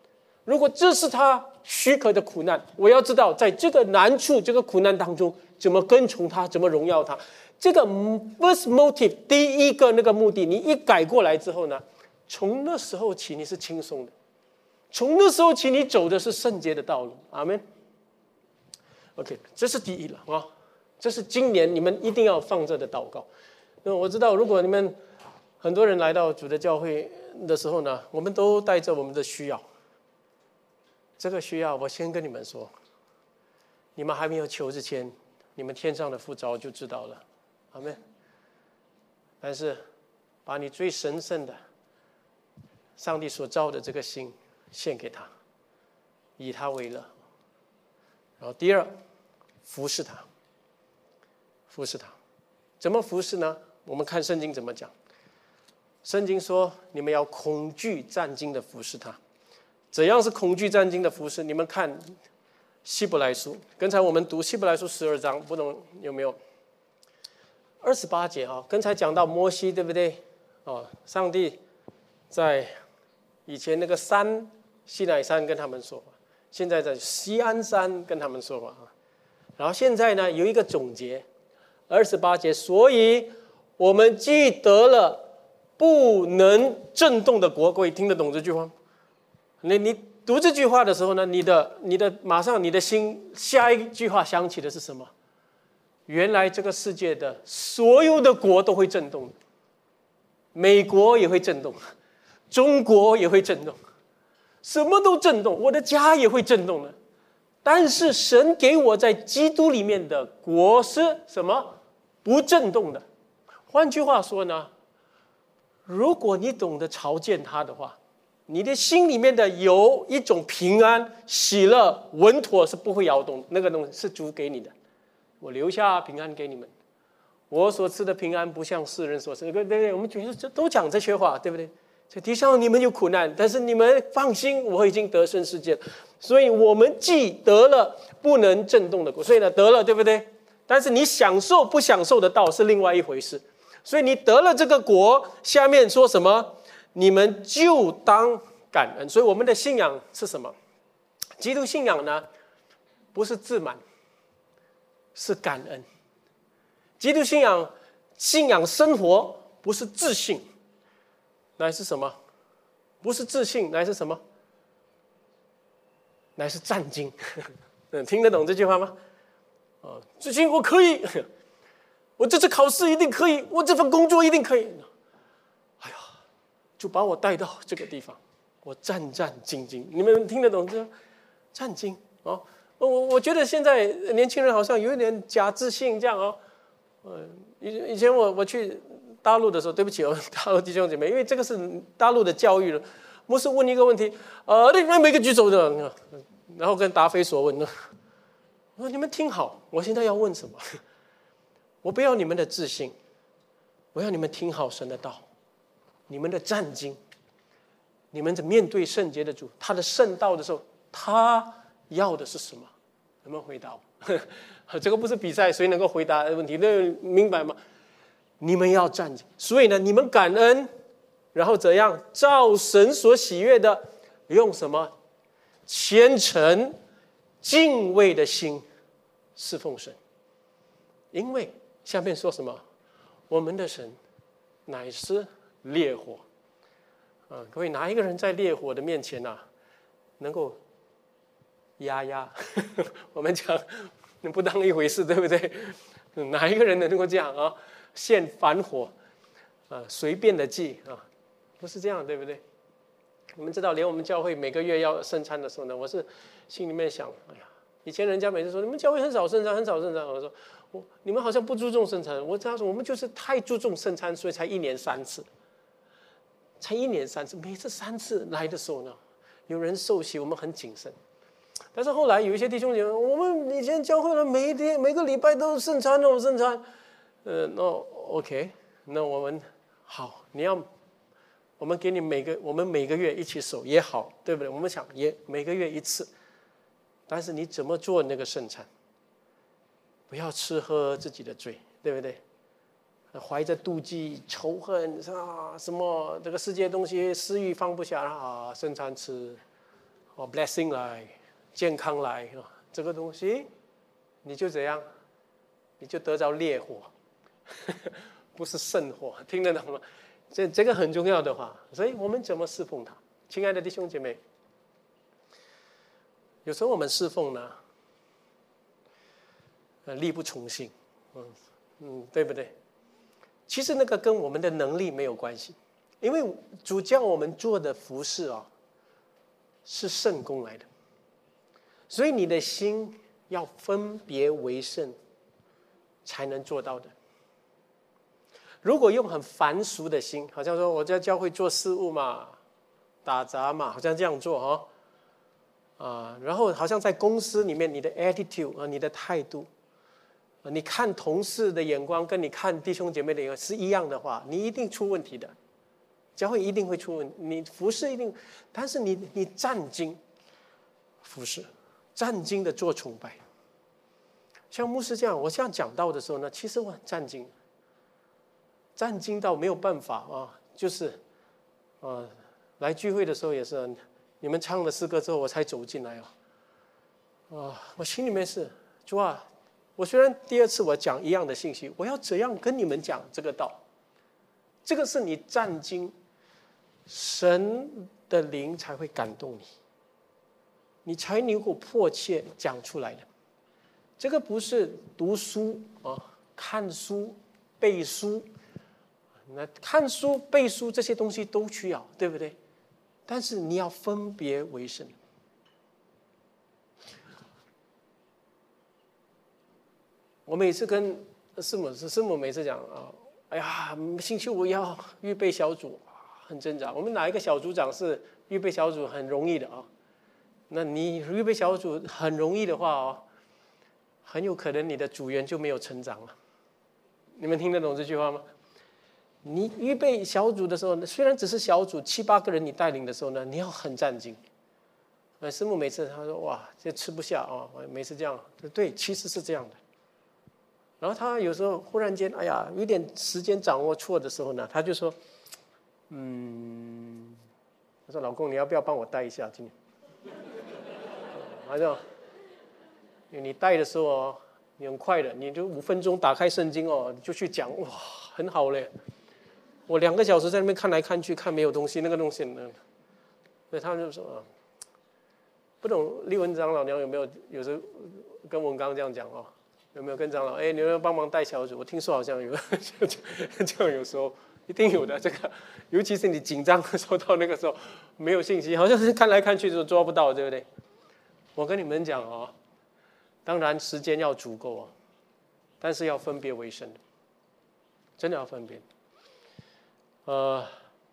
如果这是他许可的苦难，我要知道在这个难处、这个苦难当中，怎么跟从他，怎么荣耀他。这个 first motive 第一个那个目的，你一改过来之后呢，从那时候起你是轻松的，从那时候起你走的是圣洁的道路。阿们。OK， 这是第一了啊，这是今年你们一定要放着的祷告。那我知道，如果你们很多人来到主的教会的时候呢，我们都带着我们的需要。这个需要，我先跟你们说，你们还没有求之前，你们天上的父早就知道了。阿们。但是，把你最神圣的、上帝所造的这个心献给他，以他为乐。然后第二，服侍他，服侍他，怎么服侍呢？我们看圣经怎么讲。圣经说，你们要恐惧战兢的服侍他。怎样是恐惧战兢的服侍？你们看希伯来书，刚才我们读希伯来书十二章，不懂有没有？二十八节啊，刚才讲到摩西，对不对？哦，上帝在以前那个山西乃山跟他们说话，现在在西安山跟他们说话啊。然后现在呢，有一个总结，二十八节，所以我们既得了不能震动的国，各位听得懂这句话吗？你你读这句话的时候呢，你的你的马上你的心下一句话想起的是什么？原来这个世界的所有的国都会震动，美国也会震动，中国也会震动，什么都震动，我的家也会震动的。但是神给我在基督里面的国是什么？不震动的。换句话说呢，如果你懂得朝见他的话，你的心里面的有一种平安、喜乐、稳妥是不会摇动，那个东西是主给你的。我留下平安给你们，我所赐的平安不像世人所赐。对对，我们都讲这些话，对不对？在地上你们有苦难，但是你们放心，我已经得胜世界。所以我们既得了不能震动的国，所以呢得了，对不对？但是你享受不享受得到是另外一回事。所以你得了这个国，下面说什么？你们就当感恩。所以我们的信仰是什么？基督信仰呢，不是自满，是感恩。基督信仰信仰生活不是自信，乃是什么？不是自信，乃是什么？乃是战兢。听得懂这句话吗？啊，自信我可以，我这次考试一定可以，我这份工作一定可以。哎呀，就把我带到这个地方，我战战兢兢。你们听得懂这战兢哦？我我觉得现在年轻人好像有一点假自信这样哦。呃，以以前我我去大陆的时候，对不起哦，大陆弟兄姐妹，因为这个是大陆的教育了。牧师问一个问题，呃，你们每个举手的，然后跟答非所问呢。我说你们听好，我现在要问什么？我不要你们的自信，我要你们听好神的道，你们的战兢，你们在面对圣洁的主，他的圣道的时候，他要的是什么？能不能回答我？这个不是比赛，谁能够回答的问题？那明白吗？你们要战兢，所以呢，你们感恩，然后怎样？照神所喜悦的，用什么？虔诚、敬畏的心侍奉神。因为下面说什么？我们的神乃是烈火。啊，各位，哪一个人在烈火的面前啊，能够压压？我们讲不当一回事，对不对？哪一个人能够这样啊？现凡火啊，随便的祭啊，不是这样，对不对？我们知道，连我们教会每个月要圣餐的时候呢，我是心里面想，哎呀，以前人家每次说你们教会很少圣餐，很少圣餐，我说我你们好像不注重圣餐，我这样说，我们就是太注重圣餐，所以才一年三次，才一年三次，每次三次来的时候呢，有人受洗，我们很谨慎。但是后来有一些弟兄姐妹，我们以前教会了每一天每个礼拜都是圣餐，那种圣餐，呃，那 OK， 那我们好，你要。我们给你每个，我们每个月一起守也好，对不对？我们想也每个月一次，但是你怎么做那个圣餐？不要吃喝自己的罪，对不对？怀着妒忌、仇恨啊，什么这个世界东西私欲放不下啊，圣餐吃哦 blessing 来，健康来啊，这个东西你就怎样，你就得着烈火，不是圣火，听得懂吗？这这个很重要的话，所以我们怎么侍奉他？亲爱的弟兄姐妹，有时候我们侍奉呢，呃，力不从心，嗯嗯，对不对？其实那个跟我们的能力没有关系，因为主叫我们做的服事啊，是圣工来的，所以你的心要分别为圣，才能做到的。如果用很凡俗的心，好像说我在教会做事务嘛，打杂嘛，好像这样做哈、哦，啊，然后好像在公司里面你的 attitude 啊，你的态度。你看同事的眼光跟你看弟兄姐妹的眼光是一样的话，你一定出问题的，教会一定会出问题，你服侍一定，但是你你站经服侍，站经的做崇拜，像牧师这样，我这样讲道的时候呢，其实我很站经，站经到没有办法啊，就是啊，来聚会的时候也是，你们唱了诗歌之后我才走进来啊，啊，我心里面是主啊。我虽然第二次我讲一样的信息，我要怎样跟你们讲这个道？这个是你站经，神的灵才会感动你，你才能够迫切讲出来的。这个不是读书啊，看书、背书，那看书、背书这些东西都需要，对不对？但是你要分别为圣。我每次跟师母师母每次讲啊，哎呀，星期五要预备小组，很挣扎。我们哪一个小组长是预备小组很容易的啊？那你预备小组很容易的话哦，很有可能你的组员就没有成长了。你们听得懂这句话吗？你预备小组的时候，虽然只是小组七八个人你带领的时候呢，你要很战兢。呃，师母每次他说哇，这吃不下啊，每次这样，对，其实是这样的。然后他有时候忽然间，哎呀，有点时间掌握错的时候呢，他就说，嗯，他说老公，你要不要帮我带一下今天？他说，你带的时候哦，你很快的，你就五分钟打开圣经哦，你就去讲，哇，很好嘞。我两个小时在那边看来看去，看没有东西，那个东西呢，所以他们就说，啊，不懂丽文长老娘有没有有时候跟文刚这样讲哦？有没有跟长老？哎，你有没有帮忙带小组？我听说好像有，这样有时候一定有的。这个，尤其是你紧张的时候，到那个时候没有信息，好像是看来看去就抓不到，对不对？我跟你们讲哦，当然时间要足够哦，但是要分别为圣，真的要分别。呃，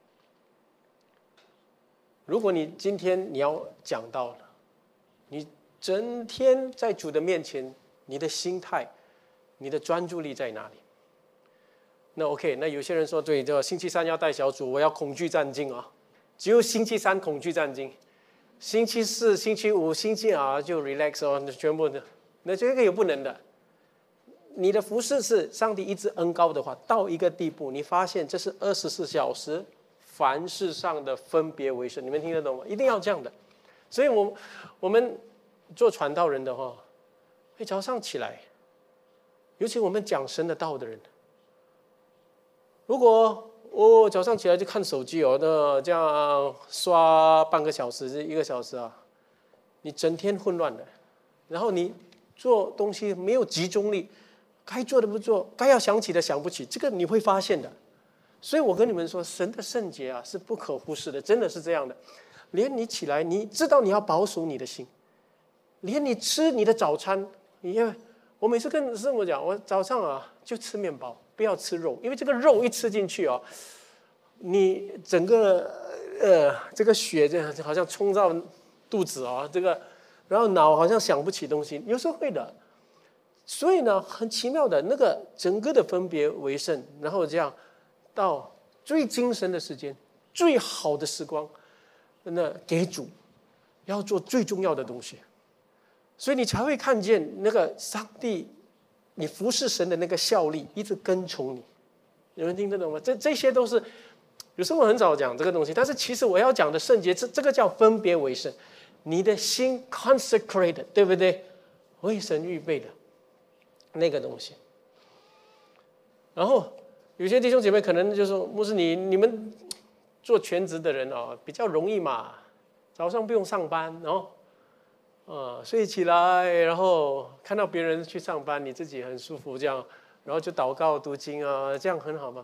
如果你今天你要讲到了，你整天在主的面前。你的心态，你的专注力在哪里？那 OK， 那有些人说，对，这星期三要带小组，我要恐惧战兢啊，只有星期三恐惧战兢，星期四、星期五、星期二就 relax 哦，全部的，那这个也不能的。你的服事是上帝一直恩膏的话，到一个地步，你发现这是二十四小时凡事上的分别为圣，你们听得懂吗？一定要这样的。所以我我们做传道人的话。哎，早上起来，尤其我们讲神的道的人，如果我、哦、早上起来就看手机哦，那这样刷半个小时、一个小时啊，你整天混乱的，然后你做东西没有集中力，该做的不做，该要想起的想不起，这个你会发现的。所以我跟你们说，神的圣洁啊是不可忽视的，真的是这样的。连你起来，你知道你要保守你的心，连你吃你的早餐。因为我每次跟师母讲，我早上啊就吃面包，不要吃肉，因为这个肉一吃进去哦，你整个呃这个血就好像冲到肚子啊，这个，然后脑好像想不起东西，有时候会的。所以呢，很奇妙的那个整个的分别为圣，然后这样到最精神的时间、最好的时光，那给主要做最重要的东西。所以你才会看见那个上帝，你服侍神的那个效力一直跟从你，有人听得懂吗？这这些都是，有时候我很少讲这个东西，但是其实我要讲的圣洁，这这个叫分别为圣。 你的心 consecrated， 对不对？为神预备的那个东西。然后有些弟兄姐妹可能就说：“牧师你，你你们做全职的人哦，比较容易嘛，早上不用上班，然后呃睡起来，然后看到别人去上班，你自己很舒服这样，然后就祷告读经啊，这样很好吗？”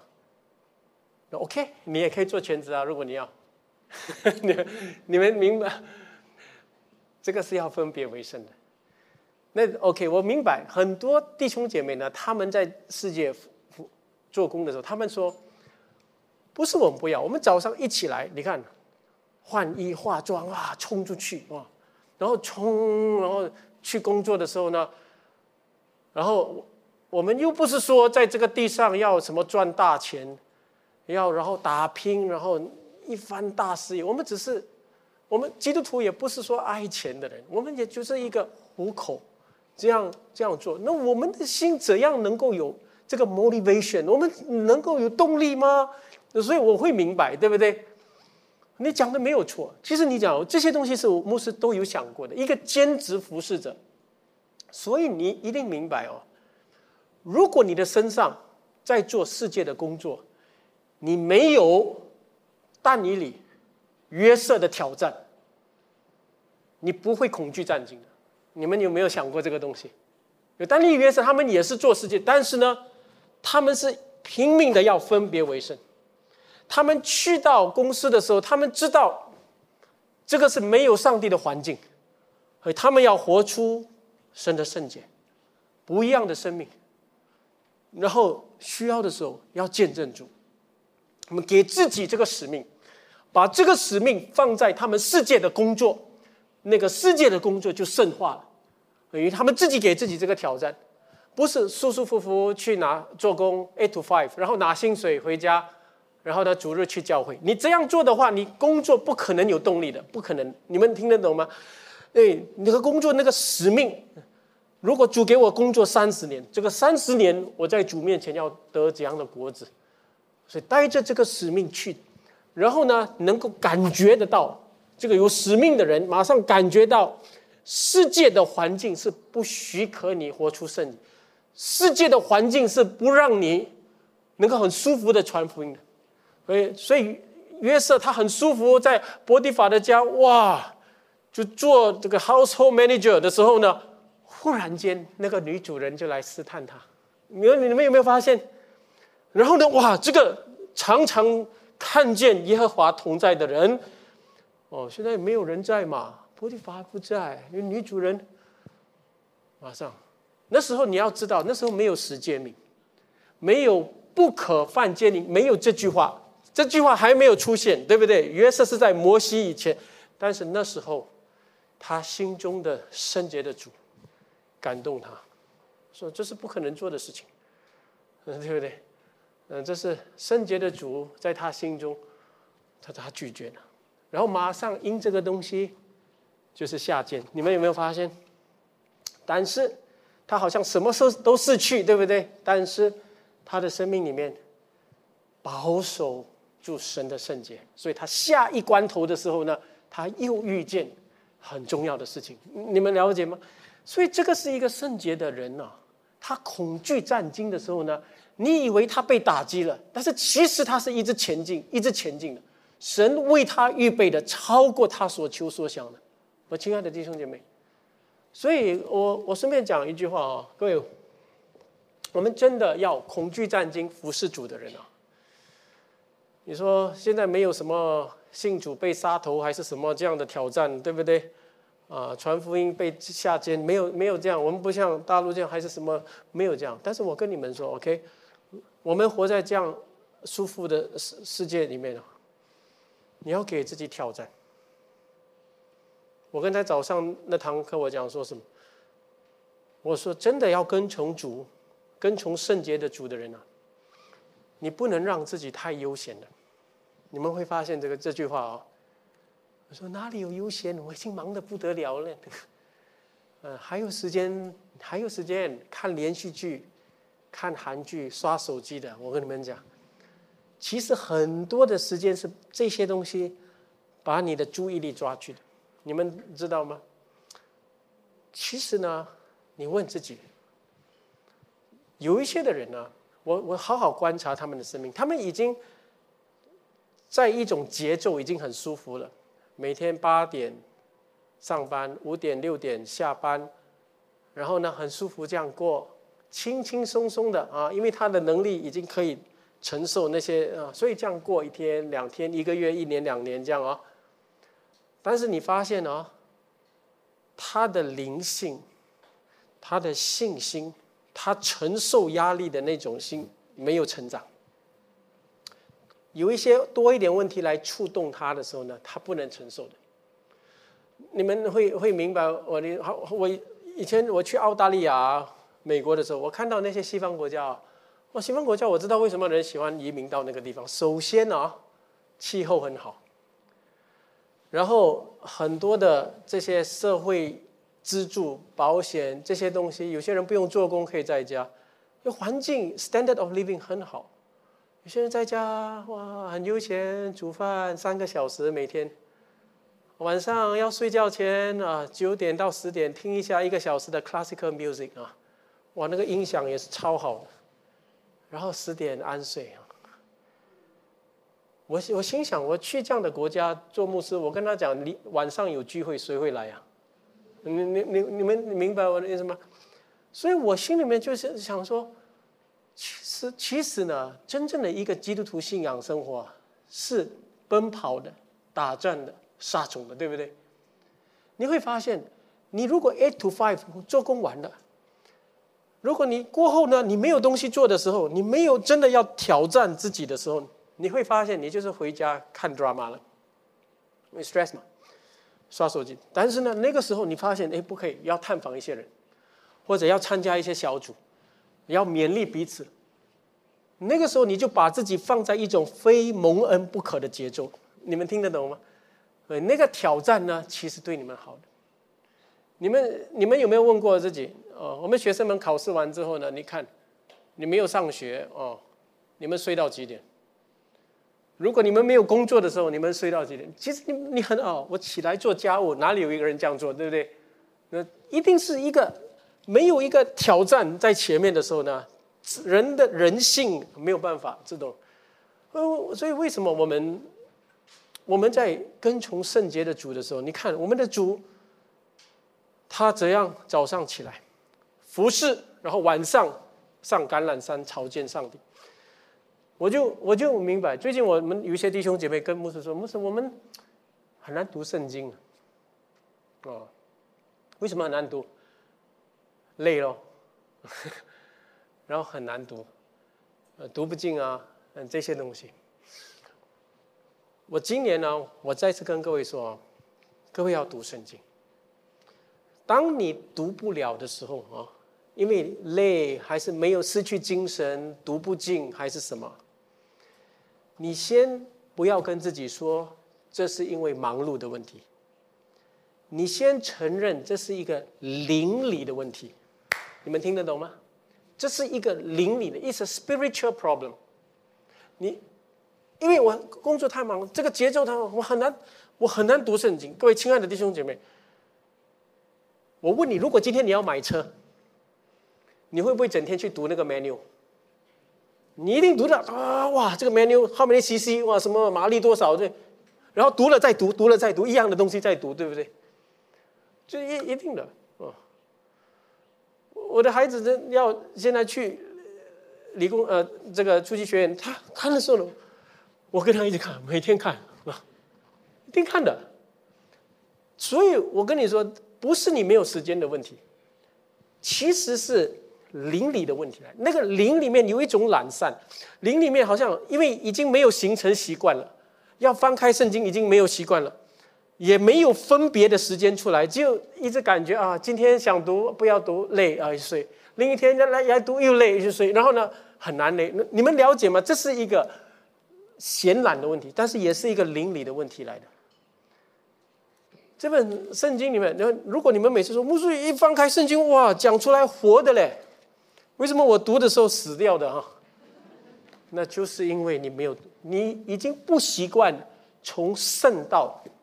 OK， 你也可以做全职啊，如果你要。你们明白，这个是要分别为圣的。那 OK， 我明白，很多弟兄姐妹呢，他们在世界做工的时候，他们说，不是我们不要，我们早上一起来，你看，换衣化妆啊，冲出去啊，然后冲，然后去工作的时候呢，然后我们又不是说在这个地上要什么赚大钱，要然后打拼，然后一番大事业，我们只是，我们基督徒也不是说爱钱的人，我们也就是一个糊口，这样这样做。那我们的心怎样能够有这个 motivation？ 我们能够有动力吗？所以我会明白，对不对？你讲的没有错。其实你讲这些东西是我牧师都有想过的。一个兼职服侍者，所以你一定明白哦。如果你的身上在做世界的工作，你没有但以理、约瑟的挑战，你不会恐惧战兢的。你们有没有想过这个东西？有但以理、约瑟，他们也是做世界，但是呢，他们是拼命的要分别为圣。他们去到公司的时候，他们知道这个是没有上帝的环境，所以他们要活出神的圣洁，不一样的生命。然后需要的时候要见证主，我们给自己这个使命，把这个使命放在他们世界的工作，那个世界的工作就圣化了。因为他们自己给自己这个挑战，不是舒舒服服去拿做工 eight to five， 然后拿薪水回家，然后呢主日去教会。你这样做的话，你工作不可能有动力的，不可能。你们听得懂吗？哎，你的工作那个使命，如果主给我工作三十年，这个三十年我在主面前要得怎样的果子？所以带着这个使命去，然后呢，能够感觉得到，这个有使命的人马上感觉到，世界的环境是不许可你活出圣洁，世界的环境是不让你能够很舒服的传福音的。所以，所以约瑟他很舒服，在波提法的家，哇，就做这个 household manager 的时候呢，忽然间那个女主人就来试探他，你们你们有没有发现？然后呢，哇，这个常常看见耶和华同在的人，哦，现在没有人在嘛，波提乏不在，因为女主人马上，那时候你要知道，那时候没有十诫命，没有不可犯奸淫，没有这句话，这句话还没有出现，对不对？约瑟是在摩西以前，但是那时候他心中的圣洁的主感动他，说这是不可能做的事情，对不对？嗯，这是圣洁的主在他心中，他他拒绝了，然后马上因这个东西就是下监。你们有没有发现？但是他好像什么事都失去，对不对？但是他的生命里面保守住神的圣洁，所以他下一关头的时候呢，他又遇见很重要的事情。你们了解吗？所以这个是一个圣洁的人啊，他恐惧战兢的时候呢，你以为他被打击了，但是其实他是一直前进，一直前进的。神为他预备的超过他所求所想的，我亲爱的弟兄姐妹。所以我我顺便讲一句话啊，各位，我们真的要恐惧战兢服侍主的人啊。你说现在没有什么信主被杀头还是什么这样的挑战，对不对？啊，传福音被下监，没有没有这样，我们不像大陆这样还是什么，没有这样。但是我跟你们说 ，OK， 我们活在这样舒服的世世界里面，你要给自己挑战。我刚才早上那堂课我讲说什么？我说真的要跟从主，跟从圣洁的主的人啊，你不能让自己太悠闲了。你们会发现这个这句话啊、哦。我说哪里有悠闲？我已经忙得不得了了。呃，还有时间，还有时间看连续剧、看韩剧、刷手机的。我跟你们讲，其实很多的时间是这些东西把你的注意力抓去的。 你们知道吗？其实呢，你问自己，有一些的人呢，我我好好观察他们的生命，他们已经在一种节奏已经很舒服了，每天八点上班，五点六点下班，然后呢很舒服这样过，轻轻松松的啊，因为他的能力已经可以承受那些啊，所以这样过一天、两天、一个月、一年、两年这样啊。但是你发现啊，他的灵性、他的信心、他承受压力的那种心没有成长。有一些多一点问题来触动他的时候呢，他不能承受的。你们会会明白我的。我以前我去澳大利亚、美国的时候，我看到那些西方国家，哇，西方国家我知道为什么人喜欢移民到那个地方。首先啊，气候很好，然后很多的这些社会资助、保险这些东西，有些人不用做工可以在家，环境 standard of living 很好。有些人在家哇很悠闲，煮饭三个小时每天，晚上要睡觉前啊九点到十点听一下一个小时的 classical music 啊，哇那个音响也是超好的，然后十点安睡啊。我我心想，我去这样的国家做牧师，我跟他讲，你晚上有聚会谁会来啊？你你你你们明白我的意思吗？所以我心里面就是想说。其实，其实呢，真正的一个基督徒信仰生活是奔跑的、打仗的、撒种的，对不对？你会发现，你如果 eight to five 做工完了，如果你过后呢，你没有东西做的时候，你没有真的要挑战自己的时候，你会发现你就是回家看 drama 了，因为 stress 嘛，刷手机。但是呢，那个时候你发现，哎，不可以，要探访一些人，或者要参加一些小组。要勉励彼此，那个时候你就把自己放在一种非蒙恩不可的节奏，你们听得懂吗？那个挑战呢，其实对你们好的。你们你们有没有问过自己？哦，我们学生们考试完之后呢，你看，你没有上学哦，你们睡到几点？如果你们没有工作的时候，你们睡到几点？其实你你很哦，我起来做家务，哪里有一个人这样做，对不对？那一定是一个。没有一个挑战在前面的时候呢，人的人性没有办法这种。所以为什么我们我们在跟从圣洁的主的时候，你看我们的主，他怎样早上起来服侍，然后晚上上橄榄山朝见上帝。我就我就明白，最近我们有一些弟兄姐妹跟牧师说，牧师我们很难读圣经哦，为什么很难读？累咯，然后很难读，呃，读不进啊，嗯，这些东西。我今年呢，我再次跟各位说，各位要读圣经。当你读不了的时候啊，因为累还是没有失去精神，读不进还是什么，你先不要跟自己说这是因为忙碌的问题，你先承认这是一个灵里的问题。你们听得懂吗？这是一个灵里的 ，it's a spiritual problem。你，因为我工作太忙，这个节奏太忙，我很难，我很难读圣经。各位亲爱的弟兄姐妹，我问你，如果今天你要买车，你会不会整天去读那个 menu？ 你一定读的啊，哇，这个 menu how many cc， 哇，什么马力多少，对，然后读了再读，读了再读，一样的东西再读，对不对？这一一定的。我的孩子要现在去理工呃这个初级学院，他看的时候，我跟他一起看，每天看啊，一定看的。所以我跟你说，不是你没有时间的问题，其实是灵里的问题。那个灵里面有一种懒散，灵里面好像因为已经没有形成习惯了，要翻开圣经已经没有习惯了。也没有分别的时间出来，就一直感觉啊，今天想读不要读，累啊睡；另一天来来读又累就睡，然后呢很难累。你们了解吗？这是一个闲懒的问题，但是也是一个灵里的问题来的。这本圣经里面，如果你们每次说牧师一翻开圣经，哇，讲出来活的嘞，为什么我读的时候死掉的哈？那就是因为你没有，你已经不习惯从圣道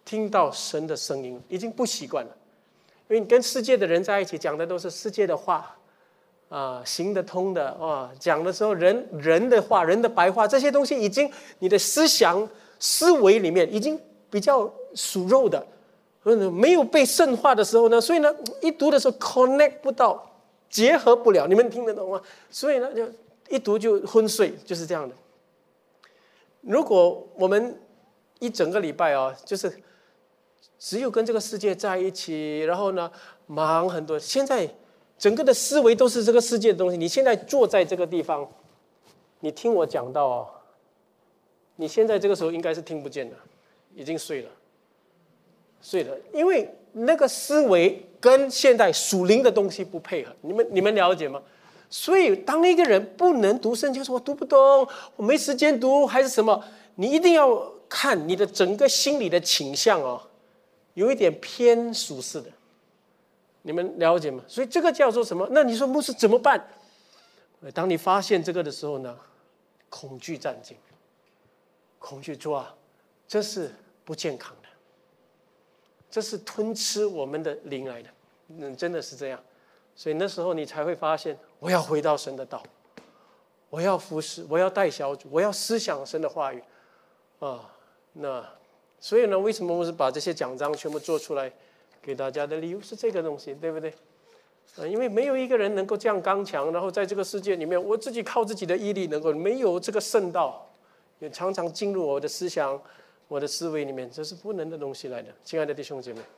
听到神的声音，已经不习惯了。因为你跟世界的人在一起，讲的都是世界的话，啊，行得通的啊，讲的时候人人的话，人的白话，这些东西已经你的思想思维里面已经比较属肉的，没有被圣化的时候呢，所以呢，一读的时候 connect 不到，结合不了，你们听得懂吗？所以呢，就一读就昏睡，就是这样的。如果我们一整个礼拜啊，就是只有跟这个世界在一起，然后呢，忙很多。现在整个的思维都是这个世界的东西。你现在坐在这个地方，你听我讲到哦，你现在这个时候应该是听不见的，已经睡了，睡了，因为那个思维跟现在属灵的东西不配合。你们你们了解吗？所以当一个人不能读圣经，说我读不懂，我没时间读，还是什么，你一定要看你的整个心理的倾向哦。有一点偏属世的，你们了解吗？所以这个叫做什么？那你说牧师怎么办？当你发现这个的时候呢，恐惧战惊，恐惧说啊，这是不健康的，这是吞吃我们的灵来的，嗯，真的是这样。所以那时候你才会发现，我要回到神的道，我要服侍，我要带小组，我要思想神的话语啊，那。所以呢，为什么我是把这些奖章全部做出来给大家的理由是这个东西，对不对？啊，因为没有一个人能够这样刚强，然后在这个世界里面，我自己靠自己的毅力能够没有这个圣道，也常常进入我的思想、我的思维里面，这是不能的东西来的。亲爱的弟兄姐妹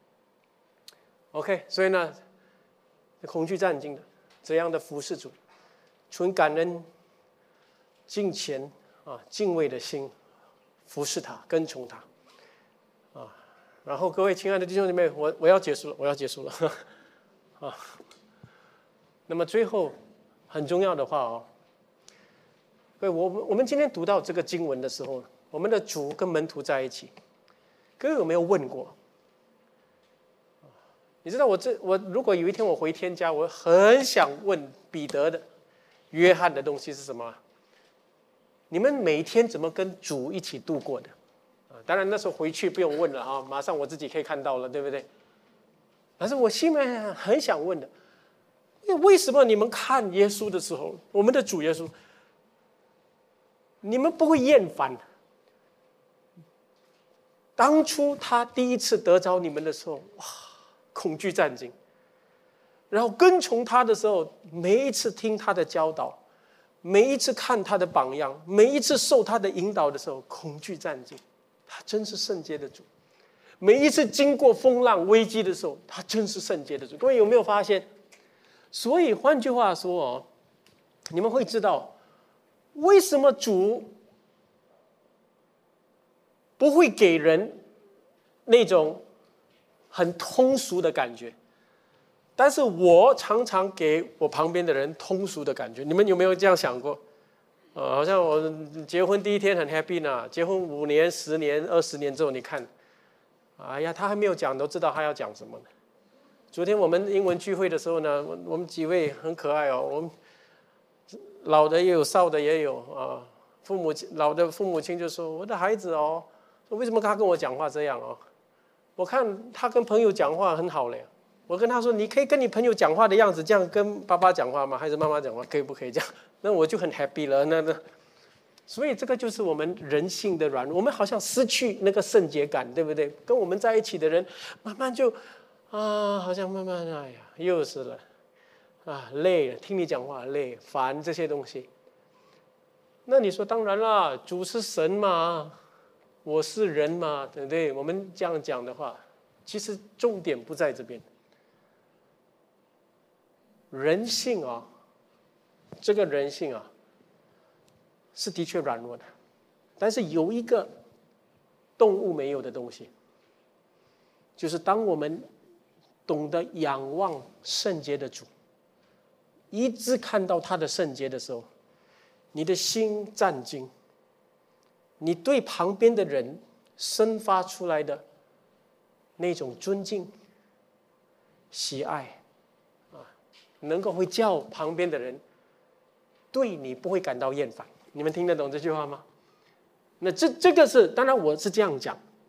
，OK， 所以呢，恐惧战惊的这样的服侍主，存感恩、敬虔啊、敬畏的心，服侍他，跟从他。啊，然后各位亲爱的弟兄姐妹，我我要结束了，我要结束了，啊，那么最后很重要的话哦，各位，我们我们今天读到这个经文的时候，我们的主跟门徒在一起，各位有没有问过？你知道我这我如果有一天我回天家，我很想问彼得的、约翰的东西是什么？你们每天怎么跟主一起度过的？当然那时候回去不用问了啊，马上我自己可以看到了，对不对？但是我心里面很想问的，为什么你们看耶稣的时候，我们的主耶稣，你们不会厌烦？当初他第一次得着你们的时候，哇，恐惧战惊；然后跟从他的时候，每一次听他的教导，每一次看他的榜样，每一次受他的引导的时候，恐惧战惊。他真是圣洁的主，每一次经过风浪危机的时候，他真是圣洁的主。各位有没有发现？所以换句话说哦，你们会知道为什么主不会给人那种很通俗的感觉，但是我常常给我旁边的人通俗的感觉。你们有没有这样想过？呃，好像我结婚第一天很 happy 呢，结婚五年、十年、二十年之后，你看，哎呀，他还没有讲，都知道他要讲什么呢。昨天我们英文聚会的时候呢，我们几位很可爱哦，我们老的也有，少的也有啊。父母老的父母亲就说：“我的孩子哦，为什么他跟我讲话这样哦？我看他跟朋友讲话很好嘞。”我跟他说：“你可以跟你朋友讲话的样子，这样跟爸爸讲话吗？还是妈妈讲话？可以不可以这样？”那我就很 happy 了。那那，所以这个就是我们人性的软弱，我们好像失去那个圣洁感，对不对？跟我们在一起的人，慢慢就啊，好像慢慢哎呀，又是了啊，累了，听你讲话累，烦这些东西。那你说，当然啦，主是神嘛，我是人嘛，对不对？我们这样讲的话，其实重点不在这边。人性啊，这个人性啊，是的确软弱的，但是有一个动物没有的东西，就是当我们懂得仰望圣洁的主，一直看到他的圣洁的时候，你的心战惊，你对旁边的人生发出来的那种尊敬、喜爱啊，能够会叫旁边的人对你不会感到厌烦。你们听得懂这句话吗？那这这个是当然我是这样讲，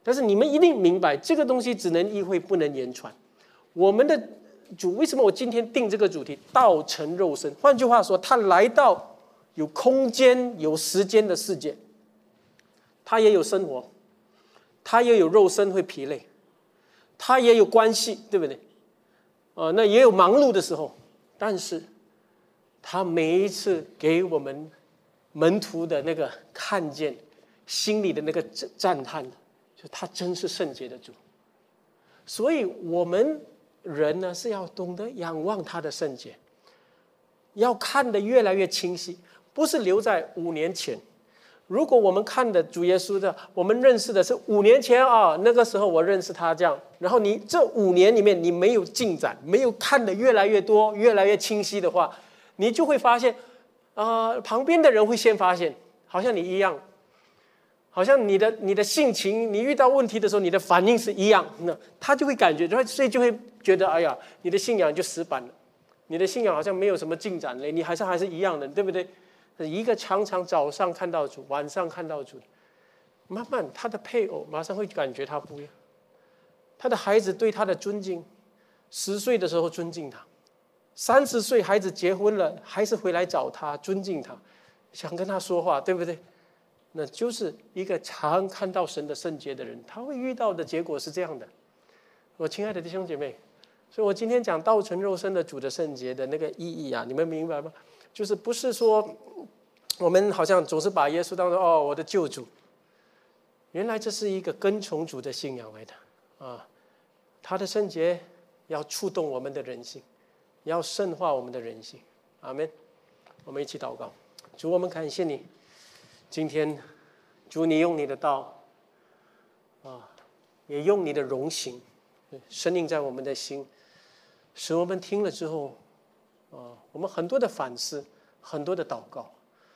但是你们一定明白，这个东西只能意会，不能言传。我们的主，为什么我今天定这个主题“道成肉身”？换句话说，他来到有空间、有时间的世界，他也有生活，他也有肉身会疲累，他也有关系，对不对？呃，那也有忙碌的时候，但是他每一次给我们门徒的那个看见，心里的那个赞叹，就他真是圣洁的主。所以我们人呢是要懂得仰望他的圣洁，要看得越来越清晰，不是留在五年前。如果我们看的主耶稣的，我们认识的是五年前啊，那个时候我认识他这样，然后你这五年里面你没有进展，没有看得越来越多、越来越清晰的话，你就会发现，啊、呃，旁边的人会先发现，好像你一样，好像你的你的性情，你遇到问题的时候，你的反应是一样，那他就会感觉，所以就会觉得，哎呀，你的信仰就死板了，你的信仰好像没有什么进展嘞，你还是还是一样的，对不对？一个常常早上看到主，晚上看到主，慢慢他的配偶马上会感觉他不一样，他的孩子对他的尊敬，十岁的时候尊敬他，三十岁孩子结婚了，还是回来找他，尊敬他，想跟他说话，对不对？那就是一个常看到神的圣洁的人，他会遇到的结果是这样的。我亲爱的弟兄姐妹，所以我今天讲道成肉身的主的圣洁的那个意义啊，你们明白吗？就是不是说我们好像总是把耶稣当作哦我的救主，原来这是一个跟从主的信仰来的啊。他的圣洁要触动我们的人性，要圣化我们的人性。阿们。我们一起祷告。主，我们感谢你，今天主你用你的道啊，也用你的荣行深印在我们的心，使我们听了之后啊，我们很多的反思，很多的祷告。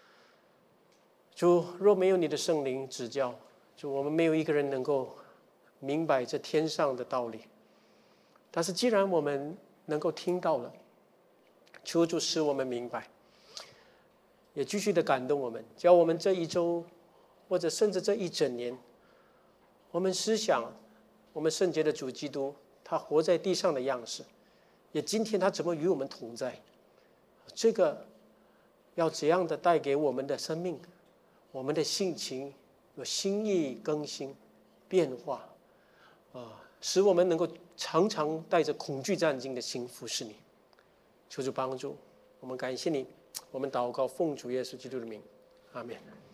主，若没有你的圣灵指教，主，我们没有一个人能够明白这天上的道理。但是既然我们能够听到了，求主使我们明白，也继续的感动我们，教我们这一周，或者甚至这一整年，我们思想我们圣洁的主基督，他活在地上的样式，也今天他怎么与我们同在，这个要怎样的带给我们的生命，我们的性情有心意更新变化啊，使我们能够常常带着恐惧战兢的心服侍你。求主帮助我们，感谢你，我们祷告奉主耶稣基督的名，阿们。